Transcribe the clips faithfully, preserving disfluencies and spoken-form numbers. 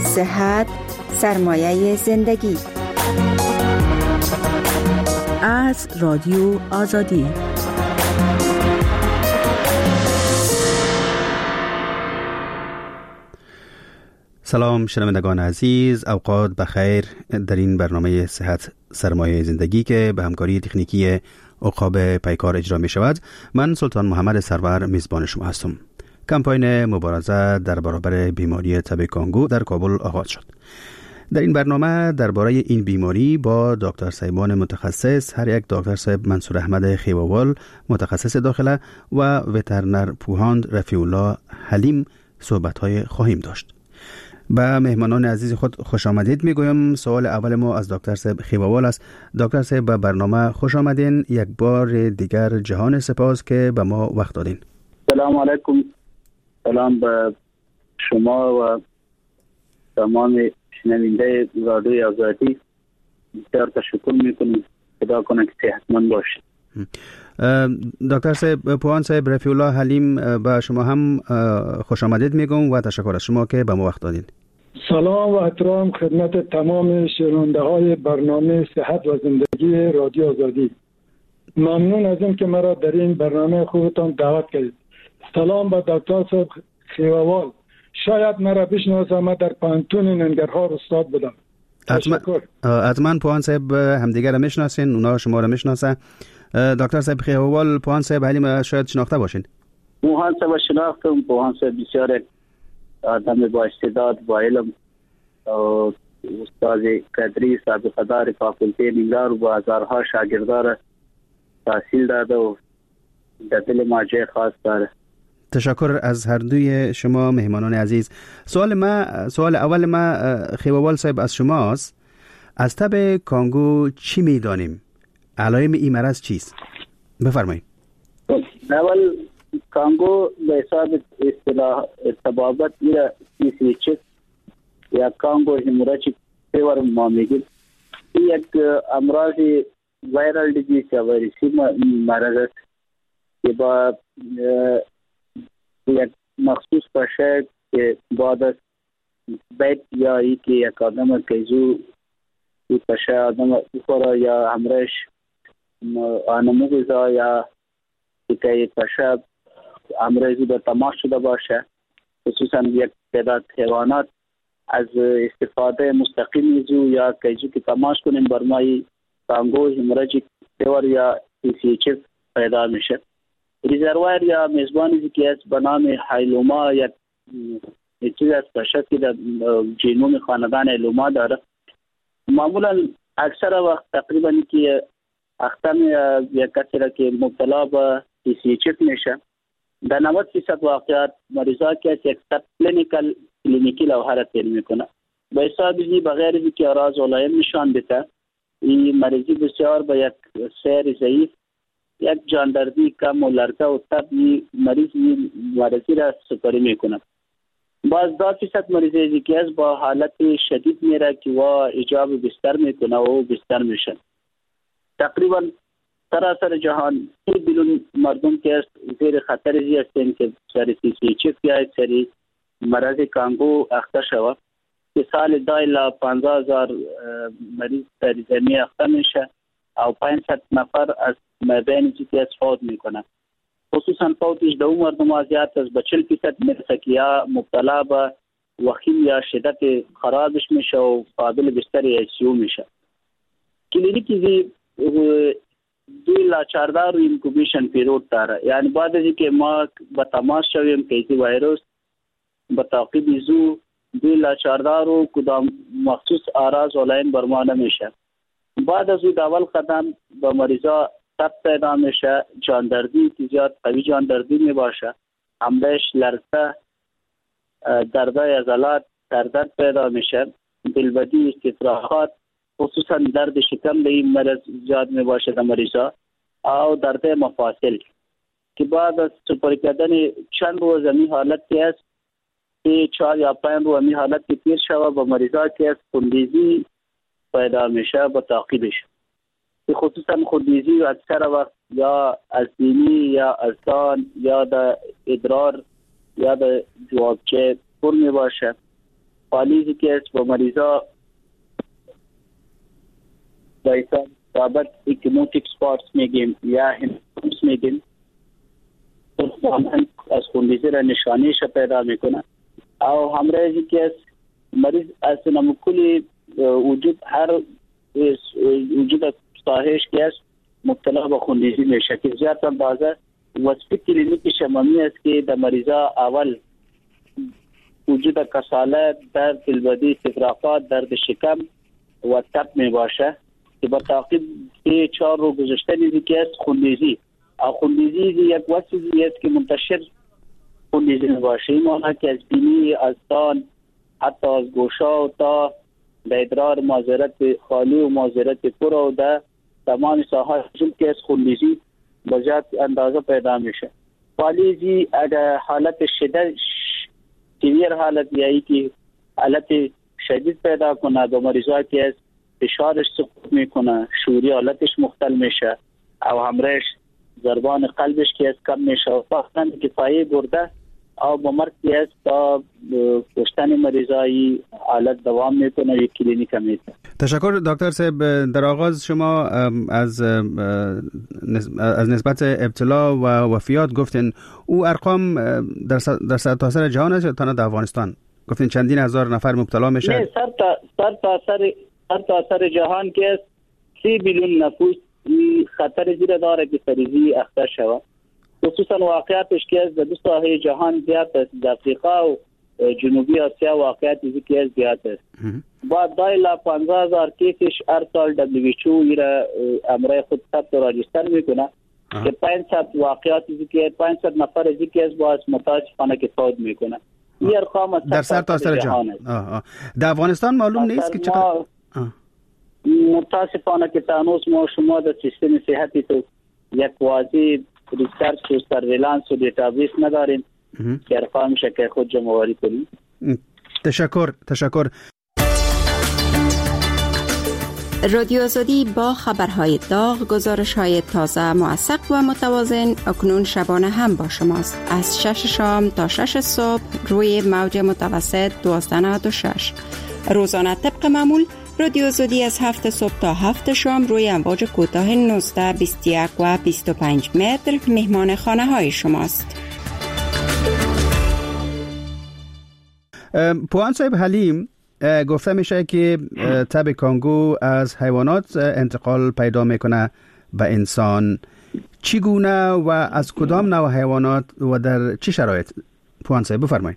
صحت سرمایه زندگی. از رادیو آزادی. سلام شنوندگان عزیز، اوقات بخیر. در این برنامه صحت سرمایه زندگی که به همکاری تکنیکی عقاب پیکار اجرا می شود، من سلطان محمد سرور میزبان شما هستم. کمپاین مبارزه در برابر بیماری تب کانگو در کابل آغاز شد. در این برنامه درباره این بیماری با دکتر صاحبان متخصص، هر یک دکتر صاحب منصور احمد خیوه‌وال متخصص داخله و وترنر پوهاند رفیع الله حلیم صحبت‌های خواهیم داشت. به مهمانان عزیز خود خوش آمدید میگویم. سوال اول ما از دکتر صاحب خیوه‌وال است. دکتر صاحب به برنامه خوش آمدین. یک بار دیگر جهان سپاس که به ما وقت دادین. سلام علیکم. سلام به شما و تمام شنونده رادیوی آزادی. بسیار تشکر میکنم. خدا کنه که صحتمند باشید. دکتر صاحب پوهاند صاحب رفیع الله حلیم، به شما هم خوش آمدید میگم و تشکر از شما که به ما وقت دادین. سلام و احترام خدمت تمام شنونده های برنامه صحت و زندگی رادیو آزادی. ممنون از این که مرا در این برنامه خوبتان دعوت کردید. سلام به دکتر صاحب خیوه‌وال. شاید مرا بشناسه، من در پانتون ننگرهار استاد بودم. حتما پوهاند صاحب همدیگر را میشناسین، اونا شما را میشناسه. دکتر صاحب خیوه‌وال پوهاند صاحب حلیم شاید شناخته باشین. پوهاند صاحب شناختم. پوهاند صاحب بسیار آدم با استعداد، با علم، استاد قدری سابقه دار فاکولته ننگرهار و هزارها شاگردان تحصیل داده و در دل ما جای خاص داره. تشکر از هر دوی شما مهمانان عزیز. سوال ما سوال اول ما خیوه‌وال صاحب از شماست. از تب کانگو چی میدانیم؟ علائم این مرض چیست؟ بفرمایید. اول کانگو به حساب اصطلاح تبابت یا سی سی چک یا کانگو هموراژیک فیور ما میگیم. یک امراض وایرال دیزیز یا ویروسی مرض است که با یک مخصوص باشه که بعد از بیت یا ای که یک آدم کیزو ای باشه آدم بخوره یا همراهش آنمو غذا یا که ای باشه همراهی به تماس شده باشه، خصوصا یک تعداد حیوانات از استفاده مستقیم زو یا کیزو که تماس کنیم برمای کانگو هموراژیک فیور یا سی سی اچ پیدا میشه. ریزروایر یا میزبانی که از به نام هایلوما یا چیز از باشد که در جینوم خاندان هایلوما داره. معمولا اکثر وقت تقریبا که اختم یک کسی را که مبتلا به سی سی اچ میشه، در نود فیصد واقعات مریضا که یک سب کلینیکال کلینیکی لوحه تیر میکنه. به حساب اینی بغیر از که اعراض و علائم نشان بده، این مریضی بسیار به یک سیر ضعیف، یک جاندردی کم و لرزه و تب مریض مریضی را سپری میکنه. باز دو فیصد مریضی که از با حالت شدید میره که و ایجاب بستر میکنه و بستر میشه. تقریبا سراسر جهان سی بیلیون مردم که از زیر خطر ازی هستند که سری سی سی اچ یا سری مرض کانگو اخته شود که سال دو الی پانزده هزار مریض در زمین اخته میشه او پانصد نفر از مابین که از فوت میکنه. خصوصا فوتش در اون مردم زیاد از به چهل فیصد میرسه که یا مبتلا به وخیم یا شدت خرابش میشه و قابل بستر ای سی یو میشه. کلینیکی دو الی چهارده رو اینکوبیشن پیریود داره، یعنی بعد از اینکه ما با تماس شویم که این ویروس با تعقیب زو دو الی چهارده رو کدام مخصوص اعراض و علائم بر ما نمیشه. بعد از این اول قدم با مریضا تب پیدا میشه، جاندردی که زیاد قوی جاندردی می باشه، همراهش لرزه، درد عضلات، درد پیدا میشه، دلبدی، استفراغات، خصوصا درد شکم به این مرض زیاد می باشه در مریضا او درد مفاصل که بعد از سپری کردن چند روز می حالت که است که چهار یا پنج روز می حالت که تیر شوه با مریضا که است خونریزی پیدا میشه با تعقیبش. خصوصا خونریزی اکثر وقت یا از بینی یا از دان یا در ادرار یا در جوابچه پر می باشه پالیزی که است با مریضا دایتا بابت ایکموتیک سپارتس میگیم یا هیموس میگیم، از خونریزی را نشانیش پیدا میکنه. او همراهی که است مریض از نمکلی وجود هر وجود ساحش که است مبتلا به خونریزی میشه که زیاد اندازه وصفی کلینیکی شمامی است که در مریضا اول وجود کسالت، درد دلبدی، استفراغات، درد شکم و تب می باشه که با تعقیب سه چهار رو گذشته نیزی که است خونریزی. او خونریزی یک وصفی است که منتشر خونریزی می باشه. این معنی که از بینی، از تان، حتی از گوشا و تا در ادرار معذرت خالی و معذرت پر و در تمام ساحه که از خونریزی با زیاد اندازه پیدا میشه. پالیزی اگر حالت شدید سیویر حالت یایی که حالت شدید پیدا کنه دو مریضا که از فشارش سقوط میکنه، شوری حالتش مختل میشه او همراهش ضربان قلبش که از کم میشه و وقتا که پایه برده او با مرگ که از تا کشتن مریضایی حالت دوام میکنه و یک کلینیک میده. تشکر دکتر صاحب. در آغاز شما از از نسبت ابتلا و وفیات گفتین او ارقام در در سرتاسر جهان است یا تنها در افغانستان؟ گفتین چندین هزار نفر مبتلا میشن. نه، سر تا سر تا سر سر تا سر جهان که سی میلیون نفوس خطر زیر داره که سریزی اخته شود. خصوصا واقعیتش که از دو ساحه جهان زیاد است، در افریقا و جنوبی آسیا واقعیتی که از زیاد است. بعد دایلا پانزده هزار کیسش هر سال دبلیو ایچ او ایره امرای خود ثبت و راجستر میکنه که پانصد واقعیتی که پانصد نفر از که از باز متاسفانه که فوت میکنه. این ارقام در سر تا سر جهان. در افغانستان معلوم نیست که چقدر متاسفانه که تانوس ما شما در سیستم صحتی تو یک واضح ریسرچ و سرویلانس و دیتابیس نداریم که ارقام شکل خود جمع آوری کنیم. تشکر تشکر. رادیو آزادی با خبرهای داغ، گزارش‌های تازه، موثق و متوازن اکنون شبانه هم با شماست. از شش شام تا شش صبح روی موج متوسط دوازده نود و شش. روزانه طبق معمول رادیو آزادی از هفت صبح تا هفت شام روی امواج کوتاه نوزده، بیست و یک و بیست و پنج متر مهمان خانه های شماست. پوان صاحب حلیم، گفته میشه که تب کانگو از حیوانات انتقال پیدا میکنه به انسان. چگونه و از کدام نوع حیوانات و در چه شرایط؟ پوان صاحب بفرمایید.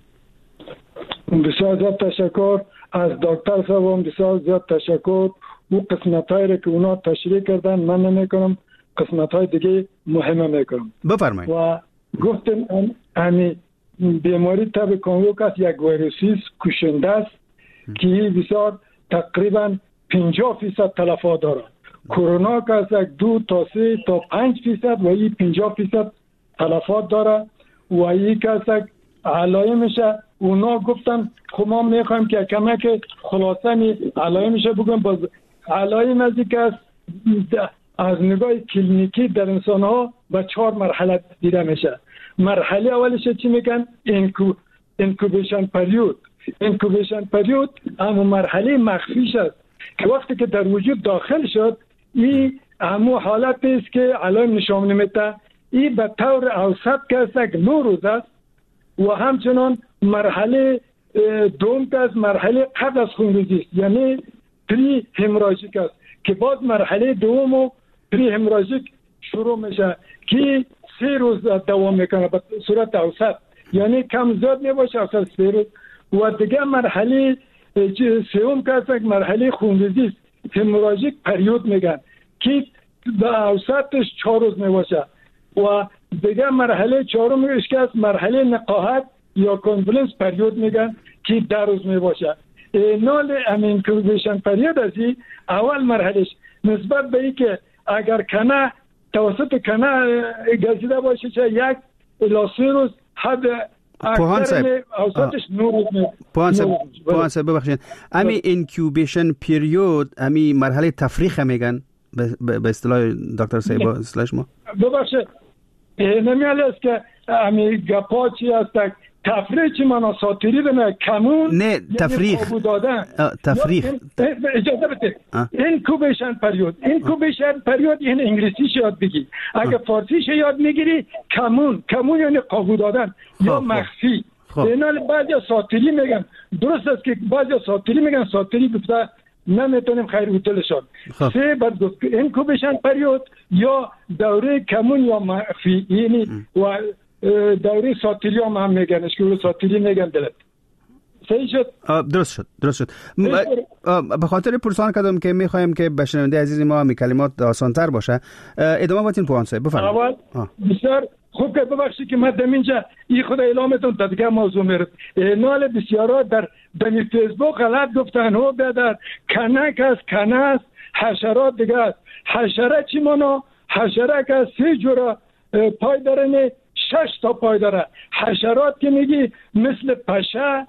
بسیار زیاد تشکر از دکتر صاحب، بسیار زیاد تشکر. او قسمت‌هایی را که اونا تشریح کردن من نمی‌کنم، قسمت‌های دیگه مهمه می‌کنم. بفرمایید. و گفتن یعنی بیماری تب کانگو که یک ویروسی کشنده است که بسیار تقریبا پنجاه فیصد تلفات دارد. کرونا که از یک دو تا سه تا پنج فیصد و این پنجاه فیصد تلفات داره و این که از یک علائمش اونا گفتن خب ما میخوایم که کمک خلاصه علائمش بگم. باز علائم از این که از, از نگاه کلینیکی در انسان ها به چهار مرحله دیده میشه. مرحله اولش چی میگن؟ انکو انکوبیشن پریود. انکوبیشن پریود همون مرحله مخفیش است که وقتی که در وجود داخل شد این همون حالت است که علائم نشان نمیده. این به طور اوسط که است نه روز است و همچنان مرحله دوم که است مرحله قبل از خونریزی است، یعنی پری همراژیک است که باز مرحله دوم و پری همراژیک شروع میشه که سه روز دوام میکنه به صورت اوسط، یعنی کم زیاد نباشه اوسط سه روز. و دیگه مرحله سوم که است مرحله خونریزی است، همراژیک پریود میگن که به اوسطش چهار روز میباشه. و دیگه مرحله چهارمش که است مرحله نقاهت یا کانفلنس پریود میگن که ده روز میباشه. نال انکوبیشن پریود است اول مرحلهش نسبت به این که اگر کنه توسط کنه گزیده باشه چه یک الی سه روز حد پوهان صاحب اوسطش نه روز پوهان صاحب پوهان صاحب ببخشید امی انکوبیشن پریود امی مرحله تفریخ میگن به اصطلاح دکتر صاحب اصطلاح ما؟ ببخشید نمیاله است که امی گپا چی است تفریح چی مانا ساتیری بنا کمون نه تفریح دادن تفریح اجازه بده اینکوبیشن پریود اینکوبیشن پریود این انگلیسیش یاد بگی اگه فارسیش یاد میگیری کمون کمون یعنی قابو دادن یا مخفی. اینا بعضی ساتیری میگن درست است که بعضی ساتیری میگن ساتیری گفته نمیتونیم خیر هتلشان سه بعد گفت اینکوبیشن پریود یا دوره کمون یا مخفی یعنی و دوره ساتیری هم هم میگن اشکال ساتیری میگن دلت صحیح شد. درست شد درست شد. به خاطر پرسان کردم که میخوایم که به شنونده عزیز ما هم کلمات آسان‌تر باشه. ادامه بدین پوان صاحب بفرمایید. بسیار خوب که ببخشید که من دمینجا این خود اعلامتون تا دیگه موضوع میرد. نال بسیارا در دمی فیسبوک غلط گفتن و در کنک است کنه است حشرات دیگه است. حشره چی مانا؟ حشره که سه جورا پای داره شش تا پای داره. حشرات که میگی مثل پشه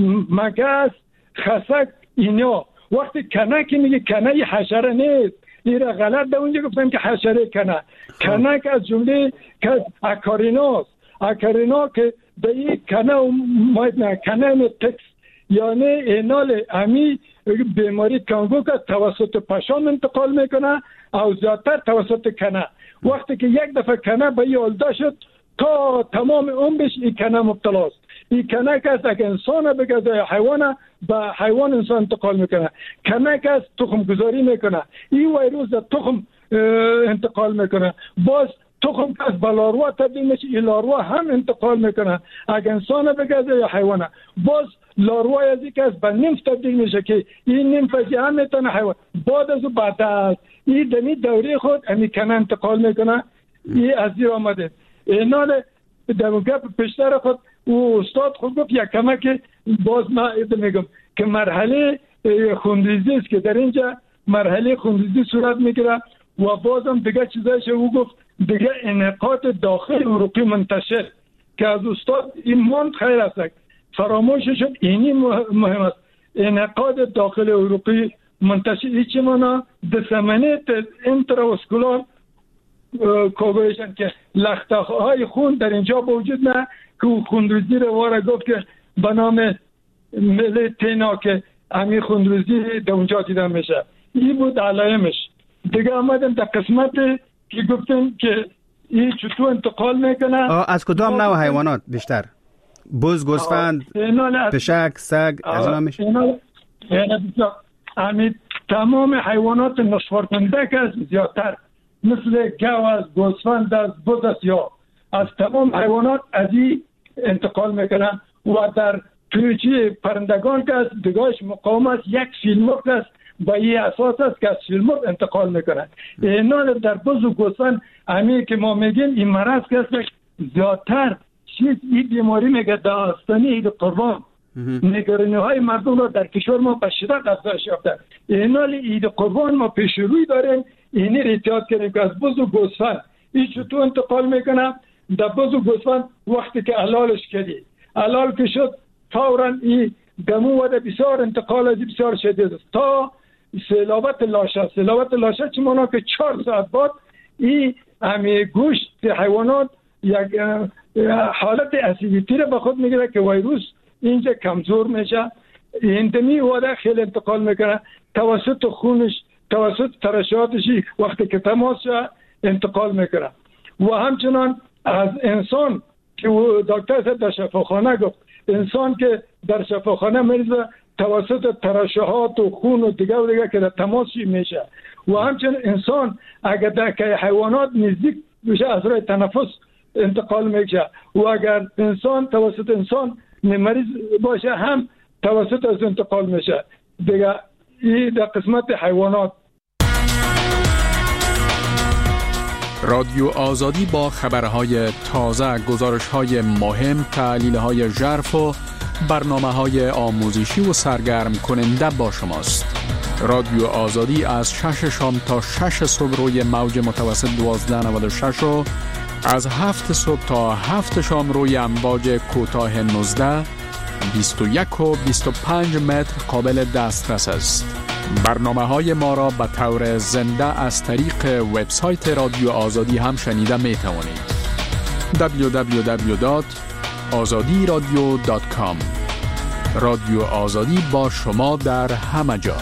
مگس خسک اینا. وقتی کنه که میگی کنه ی حشره نیست این را غلط به اونجا گفتم که حشره کنه کنه که از جمله که اکاریناست اکارینا که به این کنه ماید نه کنه تکس یعنی اینال امی بیماری کانگو که توسط پشام انتقال میکنه او زیادتر توسط کنه. وقتی که یک دفعه کنه به این آلده شد تا تمام عمرش این کنه مبتلاست. این کنه که از اگه انسان بگذاره حیوان به حیوان انسان انتقال میکنه. کنه که از تخم گذاری میکنه این ویروس تخم انتقال میکنه. باز تخم که از بلاروا تبدیل میشه این لاروا هم انتقال میکنه اگه انسان بگذاره یا حیوانه. باز لاروا از این که از به نیمف تبدیل میشه که این نیمف از هم میتونه حیوان بعد از بعد از این دمی دوره خود امی کنه انتقال میکنه. این از این آمده اینا در گپ پیشتر خود و استاد خود گفت یک کمه که باز ما میگم که مرحله خونریزی است که در اینجا مرحله خونریزی صورت میگیره و بازم دیگه چیزایش او گفت دیگه انعقاد داخل عروقی منتشر که از استاد این ماند خیر است فراموش شد. اینی مهم است انعقاد داخل عروقی منتشر ایچی مانا دسمنیت انتراوسکولار کوگولیشن که لخته های خون در اینجا موجود نه که خونریزی رو واره گفت که به نام ملیتینا که همین خونریزی در اونجا دیده میشه. این بود علائمش. دیگه آمدیم در قسمت که گفتیم که این چطور انتقال میکنه. از کدام نوع حیوانات بیشتر؟ بز، گوسفند، پشک، سگ از اینا میشه؟ همین تمام حیوانات نشخوار کننده که زیادتر مثل گاو، گوسفند، بز است یا از تمام حیوانات از این انتقال میکنن و در تویچی پرندگان که از دیگاش مقام است یک فیلمورگ است با این اساس است که از فیلمورگ انتقال میکنن. اینا در بز و گوسفند همین که ما میگیم این مرض که است زیادتر چیز این بیماری میگه داستانی اید قربان نگرانی های مردم را در کشور ما به شدت افزایش یافته. اینا اید قربان ما پیش روی داریم اینی را احتیاط کنیم که از بز و گوسفند این چطور انتقال میکنه. در بز و گوسفند وقتی که علالش کردی علال که شد فوراً این دمو و بسیار انتقال از بسیار شدید است تا سلابت لاشه. سلابت لاشه چی مانا که چهار ساعت بعد این همی گوشت حیوانات یک حالت اسیدیتی را به خود میگیره که ویروس اینجا کمزور میشه. این دمی واده خیلی انتقال میکنه توسط خونش توسط ترشحاتش وقتی که تماس شد انتقال میکنه. و همچنان از انسان که دکتر صاحب در شفاخانه گفت انسان که در شفاخانه مریض توسط ترشحات و خون و دیگه و دیگه که در تماس میشه. و همچنان انسان اگر در که حیوانات نزدیک بشه از راه تنفس انتقال میشه و اگر انسان توسط انسان مریض باشه هم توسط از انتقال میشه. دیگه این در قسمت حیوانات. رادیو آزادی با خبرهای تازه، گزارش‌های مهم، تحلیل‌های ژرف و برنامه‌های آموزشی و سرگرم کننده با شماست. رادیو آزادی از شش شام تا شش صبح روی موج متوسط دوازده نود و شش و از هفت صبح تا هفت شام روی امواج کوتاه نوزده، بیست و یک و بیست و پنج متر قابل دسترس است. برنامه‌های ما را به طور زنده از طریق وبسایت رادیو آزادی هم شنیده می توانید. دبلیو دبلیو دبلیو دات آزادی رادیو دات کام. رادیو آزادی با شما در همه جا.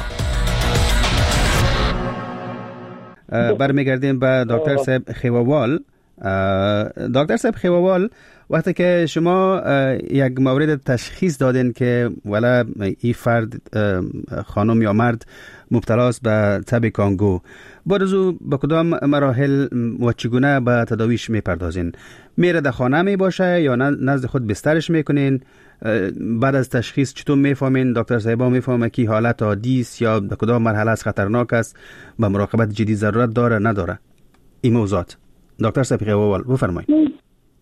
برمیگردیم به دکتر صاحب خیووال. دکتر صاحب خیووال، وقتی که شما یک مورد تشخیص دادین که ولی این فرد خانم یا مرد مبتلاست به تب کانگو، برزو به کدام مراحل و چگونه به تداویش میپردازین؟ میره در خانه می باشه یا نزد خود بسترش میکنین؟ بعد از تشخیص چطور میفهمین دکتر صاحبا میفهمه که حالت عادی است یا در کدام مرحله از خطرناک است، به مراقبت جدی ضرورت داره نداره؟ این موضوعات دکتر صاحب خیووال بفرمایید.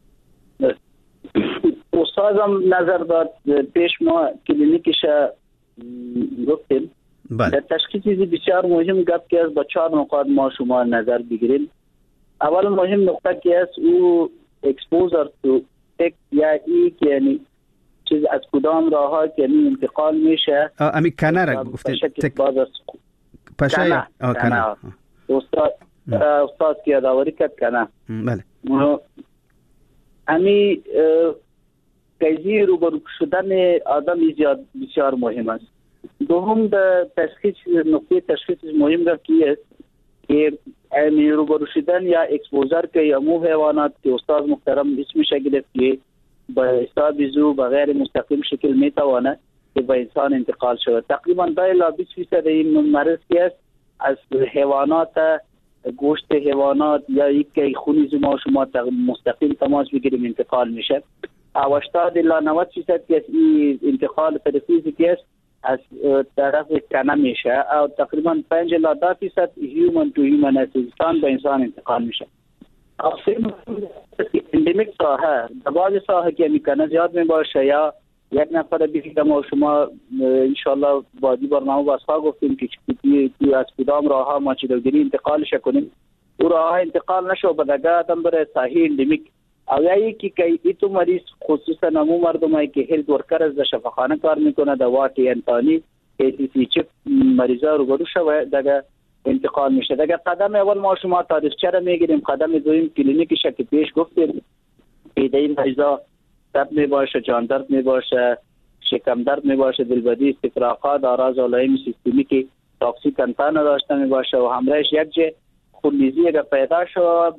استادم نظر داد، پیش ما کلینیکش گفتیم. بله. تشخیص چیزی بسیار مهم گفت که از با چهار نقاط ما شما نظر بگیریم. اول مهم نقطه که است او اکسپوزر تو تک یا ای که یعنی چیز از کدام راه ها که یعنی انتقال میشه. امی کنه را گفتین تک پشه یا کنه. استاد استاد که یادآوری کرد کنه. بله. امی قضیه روبرو شدن آدم بسیار مهم است. دوم در تشخیص نقطه تشخیص مهم است که که امی روبرو شدن یا اکسپوزر که یا مو حیوانات که استاد محترم اسمش گرفت که با حساب زو بغیر مستقیم شکل میتواند که به انسان انتقال شود. تقریبا تا بیست فیصد این مرض که است از حیوانات، گوشت حیوانات یا یک خونی ما شما مستقیم تماس بگیریم انتقال میشه. او هشتاد الی نود فیصد که این انتقال فیزیکی که است از طرف کنه میشه او تقریبا پنج الی ده فیصد هیومن تو هیومن از انسان به انسان انتقال میشه. اصلا اندمیک ساحه بعضی ساحه که میکنه زیاد میباشه یا یک نفر بیشتر ما شما انشالله بعدی برنامه واسه گفتیم که تو از کدام راه ها ما چیلوگیری انتقالش کنیم، او راه انتقال نشو بدگه آدم بره ساحه اندمیک او یا یکی که ایتو مریض خصوصا نمو مردمایی که هلت ورکر از شفاخانه کار میکنه در واقعی انتانی که سی چپ مریضا رو برو شوه دگه انتقال میشه. دگه قدم اول ما شما تاریخچه را میگیریم، قدم دویم کلینیکش که پیش گفتیم ایده این مریضا تب می باشه، جان درد می باشه، شکم درد می باشه، دلبدی، استفراغات، آراز علائم سیستمی که تاکسیک انتان داشته می باشه و همراهش یک جه خونریزی اگر پیدا شد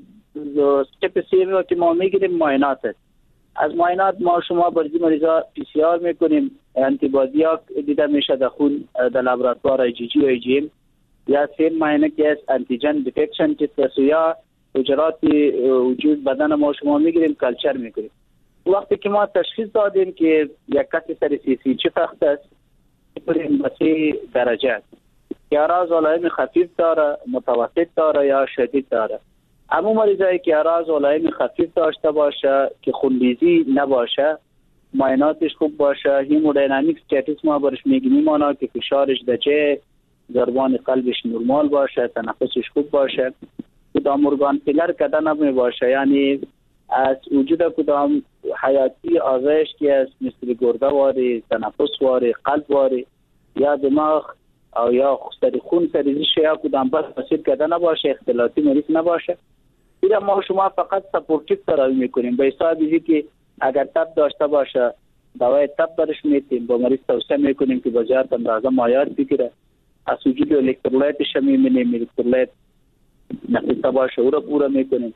استپ سیمی که ما میگیریم معاینات است. از معاینات ما شما برای مریضا پی سی آر میکنیم، انتی بادی ها دیده میشه در خون در لابراتوار ای جی جی و ای جی ام یا سیم معاینه که است انتیجن دیتکشن که تسویا حجرات وجود بدن ما شما میگیریم، کلچر میکنیم. وقتی که ما تشخیص دادیم که یک کسی سر سی سی چی فخت است بریم بسی درجه است که اراز علائم خفیف داره، متوسط داره یا شدید داره. اما مریضایی که اراز علائم خفیف داشته باشه که خونریزی نباشه، معایناتش خوب باشه، هیمودینامیک استاتیس ما برش میگیم میمانا که فشارش درجه، ضربان قلبش نرمال باشه، تنفسش خوب باشه، کدام ارگان فیلر کده نمی باشه، یعنی از وجود کدام حیاتی آزایش که است مثل گرده واری، تنفس واری، قلب واری یا دماغ او یا سری خون سریزش یا کدام بس مسیر کده نباشه، اختلاطی مریض نباشه. ایره ما شما فقط سپورتیو تراوی میکنیم به حساب اینی که اگر تب داشته باشه دوای تب برش میتیم، با مریض توصیه میکنیم که بجات اندازه مایات بگیره. از وجود الکترولایتش میبینیم، الکترولایت نقیصه باشه او را پورا میکنیم.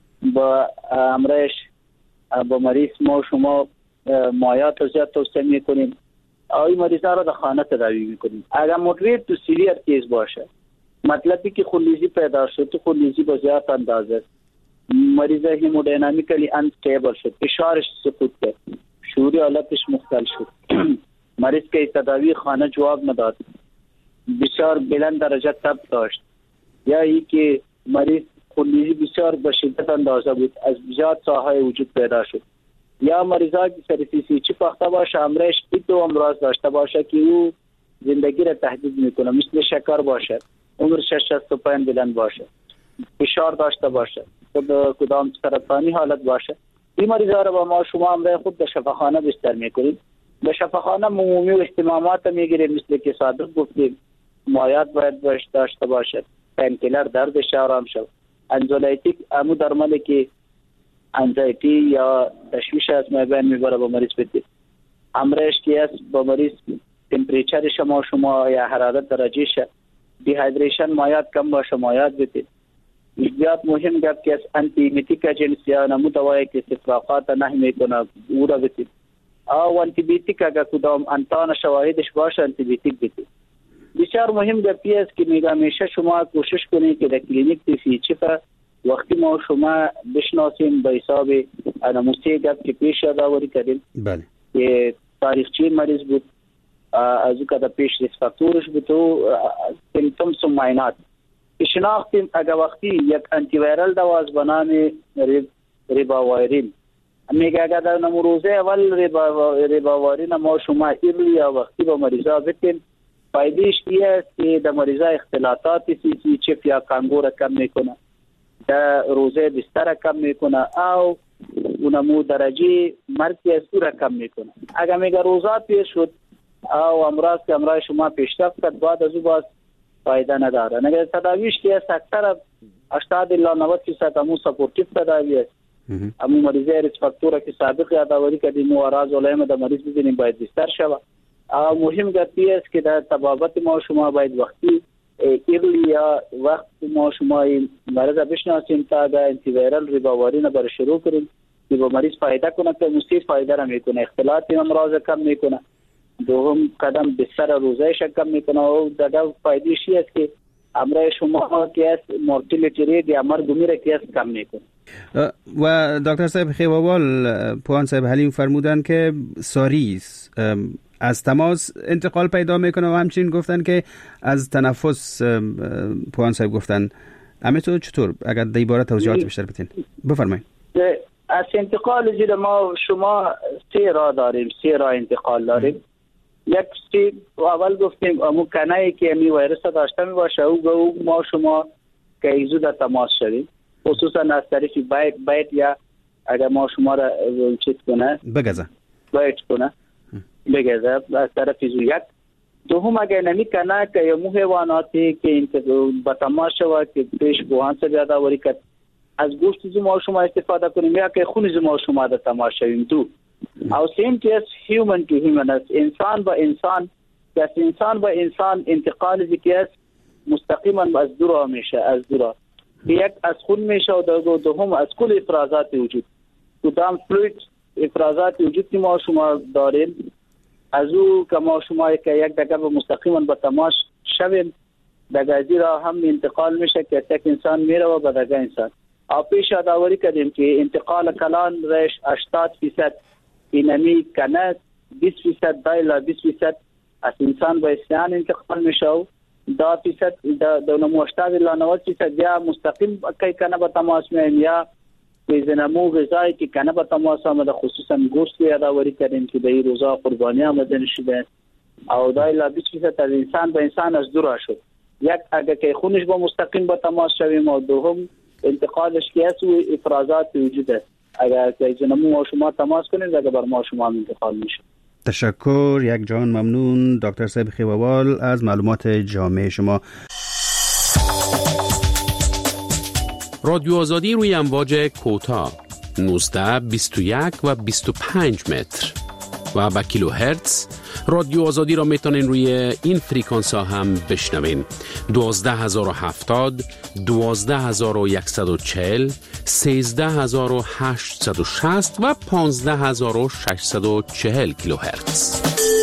با امرش با مریض ما شما مایات رو زیاد توصیه میکنیم. آی مریضا رو در خانه تداوی میکنیم. اگر مدرید تو سیویر کیس باشه، مطلبی که خونریزی پیدا شد، تو خونریزی با زیاد اندازه، مریض هیمودینامیکلی انستیبل شد، فشارش سقوط کرد، شعوری حالتش مختل شد، مریض که تداوی خانه جواب نداد، بسیار بلند درجه تب داشت، یا ای که مریض خونریزی بسیار به شدت اندازه بود، از زیاد ساحه وجود پیدا شد، یا مریضا که سر سی سی چی پخته باشه، امرش این دو امراض داشته باشه که او زندگی را تهدید میکنه، مثل شکر باشه، عمر شصت و پنج بلند باشه، فشار داشته باشه، کدام سرطانی حالت باشه، این مریضا را با ما شما امرای خود به شفاخانه بستر میکنیم. به شفاخانه عمومی و اهتمامات میگیریم، مثل که صادق گفتیم مایات باید باش داشته باشه، پینکیلر دردش آرام شد، انزولایتیک امو درمانی که انزایتی یا تشویش از میبین میبره با مریض بده. همراهش که است با مریض تمپریچر شما شما یا حرارت درجهش دیهایدریشن مایات کم باشه مایات بده. زیاد مهم گفت که از انتی بیوتیک جنسی یا نمو دوایی که استفراغات نه میکنه او را بده. او انتی بیوتیک اگر کدام انتان شواهدش باشه انتی بیوتیک بده. بسیار مهم گفتی است که میگه همیشه شما کوشش کنید که در کلینیک تیفی چفه وقتی ما شما بشناسیم به حساب انموسی گفت که پیش یادآوری کردیم. بله. که تاریخچه مریض بود از او که در پیش ریسک فاکتورش بود و سیمتومز و معاینات شناختیم. اگر وقتی یک انتی ویرال دوا از بنام ریباوایرین میگه اگر در نمروزه اول ریباوایرین ما شما ایرلی یا وقتی با مریضا بتیم فایدهش این است که در مریضا اختلاطات سی سی چپ یا کانگو را کم میکنه، در روزه بستر کم میکنه او اونمو درجه مرگی از او را کم میکنه. اگر میگه روزا پیش شد او امراض که امراض شما پیشرفت کرد بعد از او باز فایده نداره. اگر تداویش که است اکثر هشتاد الی نود درصد همون سپورتیو تداوی است. همون مریض ریسک فاکتور که سابق یادآوری کردیم و راز علائم در مریض ببینیم باید بستر شود. او مهم گفتی است که در طبابت ما شما باید وقتی ایرلی یا وقت ما شما این مریض بشناسیم تا در انتی ویرال ریباوارین برای شروع کنیم که با مریض فایده کنه که مستید فایده را میکنه، اختلاط امراض کم میکنه، دوم قدم بستر روزایش کم میکنه و در فایدهش است که امراض شما که است مورتیلیتی ریت یا مرگ میره که است کم میکنه. و دکتر صاحب خیوابال پوان صاحب حلیم فرمودن که ساریس از تماس انتقال پیدا میکنه و همچنین گفتن که از تنفس پوان صاحب گفتن. همه تو چطور اگر در این باره توضیحات بیشتر بدین؟ بفرمایید. از انتقال زیر ما شما سه راه داریم، سه راه انتقال داریم. یک سی اول گفتیم امو کنایی که امی ویروس داشته می باشه او ما شما که ایزو در تماس شدیم خصوصا از طریق بایت بایت یا اگر ما شما را چیز کنه بگزه بایت کنه بگزه از طرف ایزو یک. دوم اگر نمی کنه که امو حیواناتی که با تماس شود که پیش بوهان سے یادآوری کرد از گوشت زما شما استفاده کنیم یا که خون زما شما در تماس شویم. دو او سیم که هیومن تو هیومن است، انسان با انسان که انسان با انسان انتقال ذکی است مستقیما از دو راه میشه. از دو راه یک از خون میشه و دو دوم از کل افرازات وجود کدام فلوید افرازات وجود که ما شما داریم از او که ما شما که یک دقیقه مستقیما با تماس شویم دگازی را هم انتقال میشه که تک انسان میره و به دگه انسان. او پیش یادآوری کردیم که انتقال کلان رش هشتاد فیصد اینمی کنه بیست فیصد دایلا بیست فیصد از انسان به انسان انتقال میشه و دا فیصد دا نمو هشتاد الی نود فیصد یا مستقیم که کنه با تماس میم یا نمو غذایی که کنه با تماس آمده خصوصا گوشت یادآوری کردیم که در این روزا قربانی آمده نشده او دایلا بیست فیصد از انسان به انسان از دو راه شد. یک اگر که خونش با مستقیم با تماس شویم و دوم انتقالش که است و افرازات وجود است اگر که نمو ما شما تماس کنید اگر بر ما شما انتقال میشه. تشکر یک جان ممنون دکتر صاحب خیوابال از معلومات جامع شما. رادیو آزادی روی امواج کوتاه نوزده بیست و یک و بیست و پنج متر و با کیلو هرتز. رادیو آزادی را میتونین روی این فریکانس ها هم بشنوین. دوازده هزار و هفتاد، دوازده هزار و صد و چهل، سیزده هزار و هشتصد و شصت و پانزده هزار و ششصد و چهل کیلو هرتز.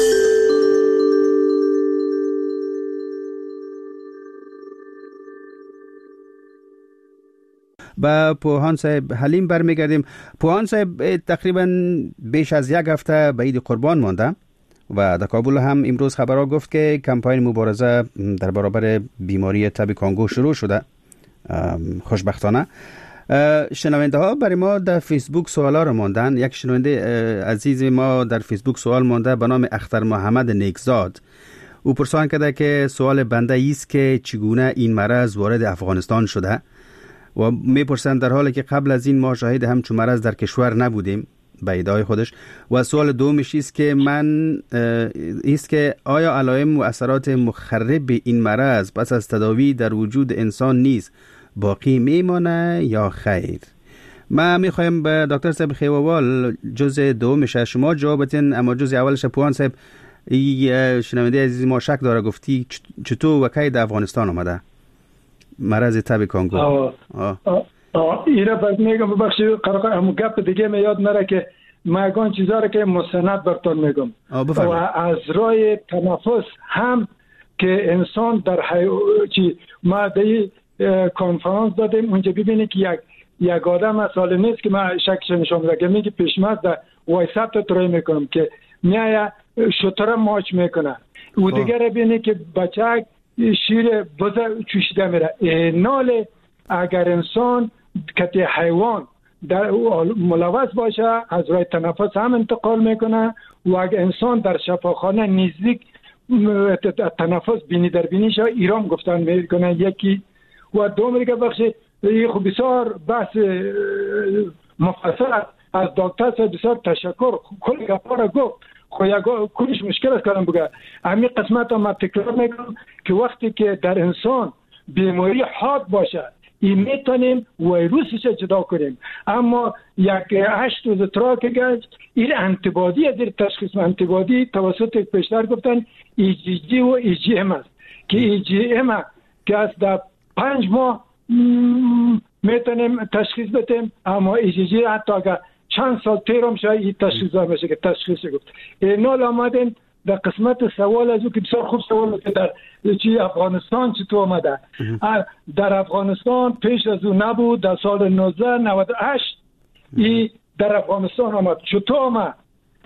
با پوهان صاحب حلیم برمیگردیم. پوهان صاحب تقریبا بیش از یک هفته به عید قربان مانده و در کابل هم امروز خبرها گفت که کمپاین مبارزه در برابر بیماری تب کانگو شروع شده. خوشبختانه شنونده ها برای ما در فیسبوک سوالا رو ماندن. یک شنونده عزیز ما در فیسبوک سوال مانده به نام اختر محمد نیکزاد. او پرسان کرده که سوال بنده ایست که چگونه این مرض وارد افغانستان شده و میپرسند در حالی که قبل از این ما شاهد همچون مرض در کشور نبودیم به ادعای خودش. و سوال دومش است که من است که آیا علائم و اثرات مخرب این مرض پس از تداوی در وجود انسان نیز باقی میمانه یا خیر؟ ما میخوایم به دکتر صاحب خیووال جزء دومش شما جواب بدین، اما جزء اولش پوهان صاحب ای شنونده عزیز ما شک داره، گفتی چطور و کی در افغانستان آمده مرض تب کانگو؟ آه آه آه, آه. ایره باید میگم ببخشید قرقا هم گپ دیگه میاد نره که مگان چیزا رو که مستند براتون میگم. و از راه تنفس هم که انسان در حی... چی ما در کنفرانس دادیم اونجا ببینید که یک یک آدم سال نیست که ما شکش نشون میده که میگه پیشمرد در وایسات رو ترای میکنم که میایه شطره ماچ میکنه و دیگر ببینید که بچه شیر بزر چوشیده میره. نال اگر انسان کتی حیوان در ملوث باشه از راه تنفس هم انتقال میکنه و اگر انسان در شفاخانه نزدیک تنفس بینی در بینیش ایران گفتن میکنه یکی. و دوم دیگه بخشی خب بسیار بحث مفصل از دکتر بسیار تشکر کلی گپا را گفت خو یک کلش مشکل است کردم بگه همین قسمت هم تکرار میکنم که وقتی که در انسان بیماری حاد باشه این میتونیم ویروسش جدا کنیم، اما یک هشت روز ترا که گشت این انتیبادی از این تشخیص انتیبادی توسط پیشتر گفتن ای جی جی و ای جی ام است که ای جی ام که از در پنج ماه میتونیم تشخیص بدیم، اما ای جی جی حتی اگر چند سال تیرم شاید این تشخیص دار بشه که تشخیص گفت. اینال آمدیم در قسمت سوال از او که بسیار خوب سوال که در چی افغانستان چطور آمده. در افغانستان پیش از او نبود، در سال نوزده نود و هشت ای در افغانستان آمد. چطور آمد؟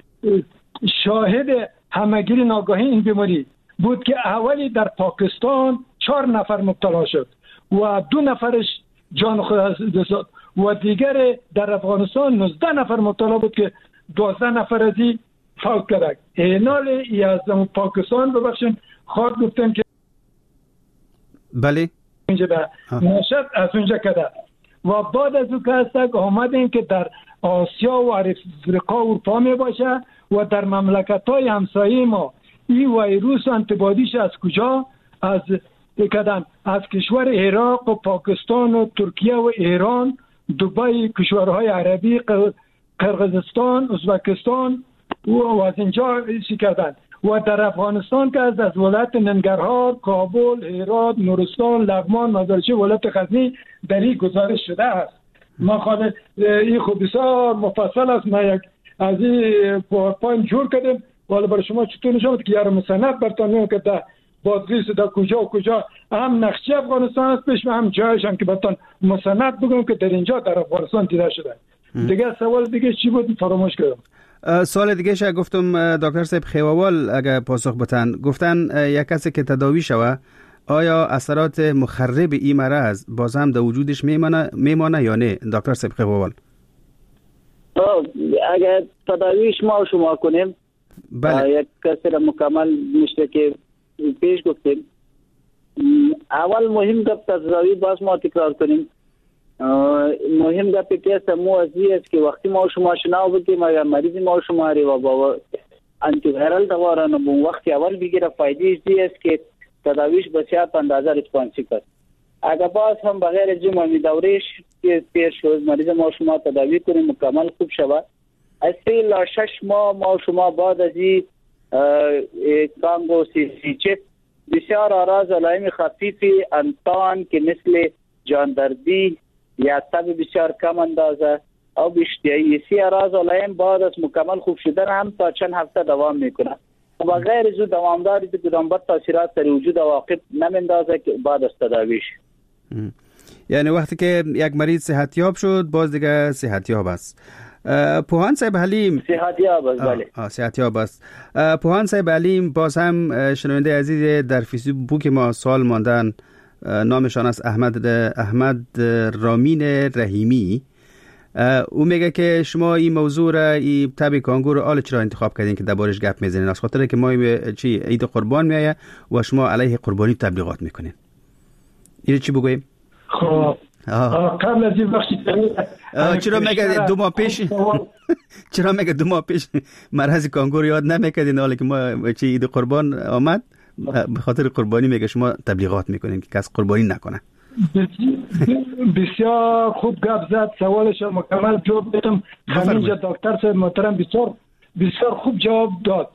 شاهد همگیری ناگاهی این بیماری بود که اولی در پاکستان چهار نفر مبتلا شد و دو نفرش جان خود از داد و دیگر در افغانستان نوزده نفر مبتلا بود که دوازده نفر از این فوت کرد. اینال ای از پاکستان ببخشین خواهد گفتن که بله اینجا در نشد از اونجا کرده و بعد از او که هستک آمدیم که در آسیا و افریقا و اروپا می باشه و در مملکت های همسایه ما این ویروس و انتیبادیش از کجا؟ از کدن از کشور عراق و پاکستان و ترکیه و ایران، دبی، کشورهای عربی، قرقیزستان، ازبکستان و از اینجا چی کردن. و در افغانستان که از از ولایت ننگرهار، کابل، هرات، نورستان، لغمان، مزارشی، ولایت غزنی در این گزارش شده است. ما خواهد این خوب بسیار مفصل است، ما یک از این پاورپوینت جور کردیم ولی برای شما چطور نشود که یارو مسند برتان میگم که در بادغیس در کجا و کجا هم نقشه افغانستان است پیش و هم جایش هم که برتان مسند بگم که در اینجا در افغانستان دیده شده. دیگه سوال دیگه چی بود فراموش کردم. سوال دیگه شا گفتم دکتر صاحب خیووال اگه پاسخ بتن گفتن یک کسی که تداوی شوه آیا اثرات مخرب این مرض باز هم در وجودش میمانه میمانه یا نه دکتر صاحب خیووال؟ اگر تداویش ما شما کنیم بله. یک کسی را مکمل میشه که پیش گفتیم. اول مهم گفت تداوی باز ما تکرار کنیم. مهم گفت که است مو ازی است که وقتی ما شما شناو بودیم اگر مریض ما شما ری و با انتی ویرال دوا را نبون وقتی اول بگیره فایدهش دی است که تداویش بسیار په اندازه ریسپانسیو است. اگر باز هم بغیر جمعی دورهش که پیر شد مریض ما شما تداوی کنیم مکمل خوب شود از سه تا شش ماه ما شما بعد از این کانگو سی سی چپ بسیار آراز علائم خفیفی انتان که مثل جاندردی یا تب بسیار کم اندازه او بیشتری سی آراز علائم بعد از مکمل خوب شدن هم تا چند هفته دوام میکنه و بغیر زو دوامداری که گدانبت تاثیرات در وجود عواقب نمیندازه که بعد از تداویش. یعنی وقتی که یک مریض صحتیاب شد باز دیگه صحتیاب است. پوهان صاحب حلیم صحتیاب است. بله صحتیاب است. پوهان صاحب حلیم باز هم شنونده عزیز در فیسبوک ما سوال ماندن، نامشان است احمد احمد رامین رحیمی. او میگه که شما این موضوع را این تب کانگو رو آل چرا انتخاب کردین که دربارش گپ میزنین؟ از خاطر که ما چی عید قربان میایه و شما علیه قربانی تبلیغات میکنین. اینو چی بگویم؟ خب قبل از این وقتی چرا میگه دو ماه پیش چرا میگه دو ماه پیش مرض کانگو رو یاد نمیکردین حالا که ما چی عید قربان آمد؟ به خاطر قربانی میگه شما تبلیغات میکنین که کس قربانی نکنه. بسیار خوب گپ زد، سوالش مکمل جواب دادم. همینجا دکتر صاحب محترم بسیار بسیار خوب جواب داد.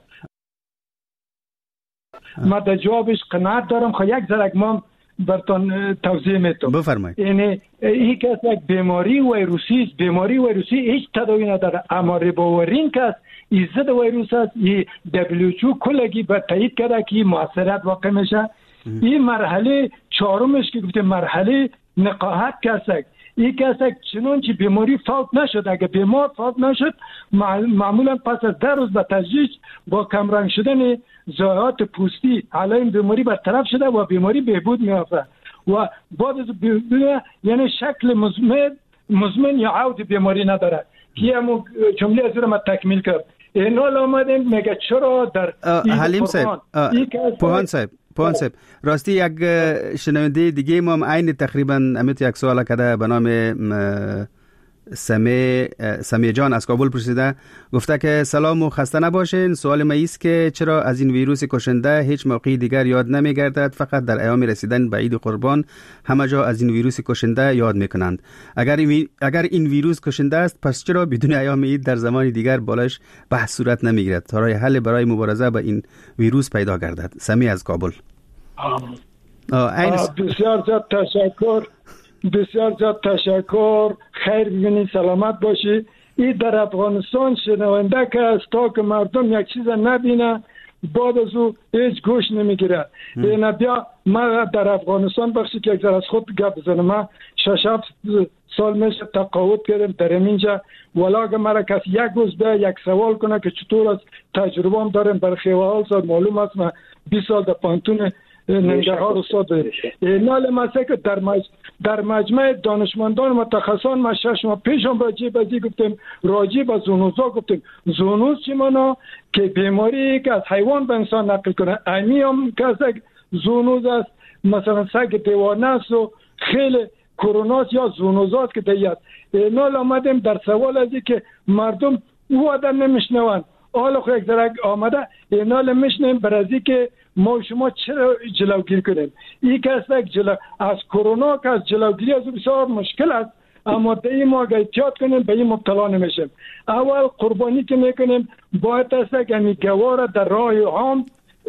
ما در جوابش قناعت دارم. خب یک ذره ما براتون توضیح میتونم. بفرمایید. یعنی این که یک بیماری ویروسی است. بیماری ویروسی هیچ تداوی نداره، اما ریبوورین که این ضد ویروس است. این دبلیو اچ او کلگی به تایید کرده که موثریت واقع میشه. این مرحله چهارمش که گفتیم مرحله نقاهت کسک. این کسک چنانچه بیماری فوت نشد، اگه بیمار فوت نشد معمولا پس از ده روز به تدریج با کمرنگ شدن ضایعات پوستی علائم بیماری برطرف شده و بیماری بهبود می‌یافته و بعد از بهبود یعنی شکل مزمن مزمن یا عود بیماری نداره. که همون جمله از رو ما تکمیل کرد. این حال آمدیم میگه چرا در حلیم صاحب پوهان صاحب پوهان صاحب راستی یک شنونده دیگه ما هم عین تقریبا امیت یک سوال کرده به نام سمی سمی جان از کابل پرسیده، گفته که سلام و خسته نباشین. سوال ما است که چرا از این ویروس کشنده هیچ موقع دیگر یاد نمیگردد، فقط در ایام رسیدن به عید قربان همه جا از این ویروس کشنده یاد میکنند. اگر این اگر این ویروس کشنده است پس چرا بدون ایام عید در زمان دیگر بالاش بحث صورت نمیگیرد تا راه حل برای مبارزه با این ویروس پیدا گردد؟ سمی از کابل. بسیار زیاد تشکر، بسیار زیاد تشکر. خیر ببینید، سلامت باشی. این در افغانستان شنونده که است تا که مردم یک چیز نبینه بعد از او هیچ گوش نمیگیره. این بیا ما در افغانستان بخشی که اگر از خود گپ بزنم، ما شش هفت سال میشه تقاعد کردم در اینجا، ولی مرا کسی یک روز به یک سوال کنه که چطور از تجربه هم دارم بر خیوال سال معلوم است ما بیست سال در پانتون ننگرهار استاد داریم. نال مسئله که در مج... در مجمع دانشمندان متخصصان ما شش ماه پیش هم راجع به این گفتیم، راجع به زونوزا گفتیم. زونوز چی معنا؟ که بیماری که از حیوان به انسان نقل کنه. امی هم که از زونوز است، مثلا سگ دیوانه است و خیلی کروناس یا زونوزات که دیت. نال آمدیم در سوال از که مردم او آدم نمیشنوند. حالا خود یک ذره آمده اینال میشنیم برازی که ما شما چرا جلوگیری کنیم. این که است جلو از کرونا که از جلوگیری از بسیار مشکل است، اما دایی ما اگه احتیاط کنیم به این مبتلا نمیشیم. اول قربانی که میکنیم باید است که همی گوار در راه عام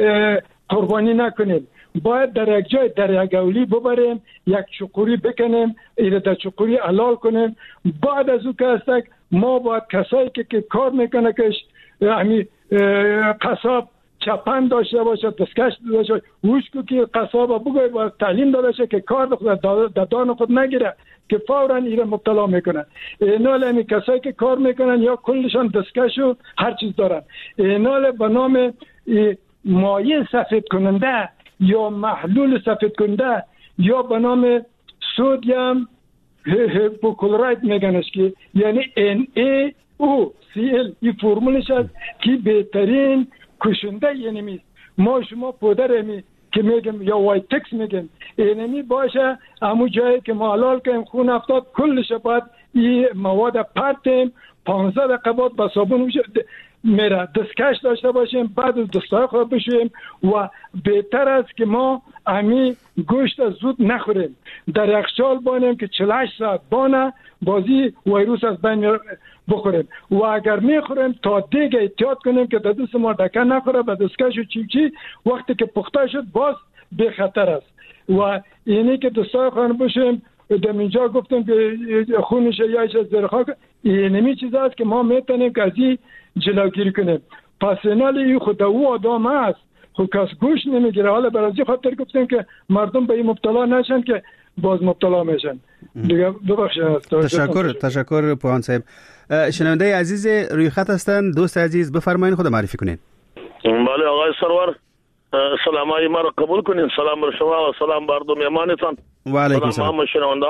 قربانی نکنیم. باید در یک جای در یک اولی ببریم، یک چقوری بکنیم، ایره در چقوری حلال کنیم. بعد از او که است ما باید کسایی که, که کار میکنه که یعنی قصاب چپن داشته باشه، دستکش داشته باشه، وشکو که قصاب بگوی باید تعلیم داده باشه که کار در دان خود نگیره که فوراً ایره مبتلا میکنن. اینال همی کسایی که کار میکنن یا کلشان دستکش و هر چیز دارن. اینال به نام مایع سفید کننده یا محلول سفید کننده یا به نام سودیم هیپوکلوراید میگنش که یعنی ان ای او سی ال این فرمولش است که بهترین کشنده یعنی میست. ما شما پودر همی که میگم یا وایتکس میگم اینمی باشه همون جایی که ما حلال کنیم خون افتاد کلش باید این مواد پرتیم پانزده دقیقه بعد با صابون میره دستکش داشته باشیم، بعد از دستای خود بشویم و بهتر است که ما امی گوشت زود نخوریم، در یخچال بانیم که چهل و هشت ساعت بانه بازی ویروس از بین بخوریم و اگر میخوریم تا دیگه احتیاط کنیم که دست ما دکه نخوره به دستکش و چی چی وقتی که پخته شد باز به خطر است و اینی که دستای خود بشویم. در اینجا گفتم که خونش یایش از زرخاک اینمی چیز است که ما میتونیم که از این جلوگیری کنیم. پس اینال این خود او آدم است خود کس گوش نمیگیره. حالا برای خاطر گفتیم که مردم به این مبتلا نشن که باز مبتلا میشن دیگه. ببخشید. تشکر تشکر پوهان صاحب. شنونده عزیز روی خط هستند، دوست عزیز بفرمایید خود معرفی کنین. بله آقای سرور، سلامای ما را قبول کنین. سلام بر شما و سلام بر دو میهمانتان. و علیکم السلام. شنونده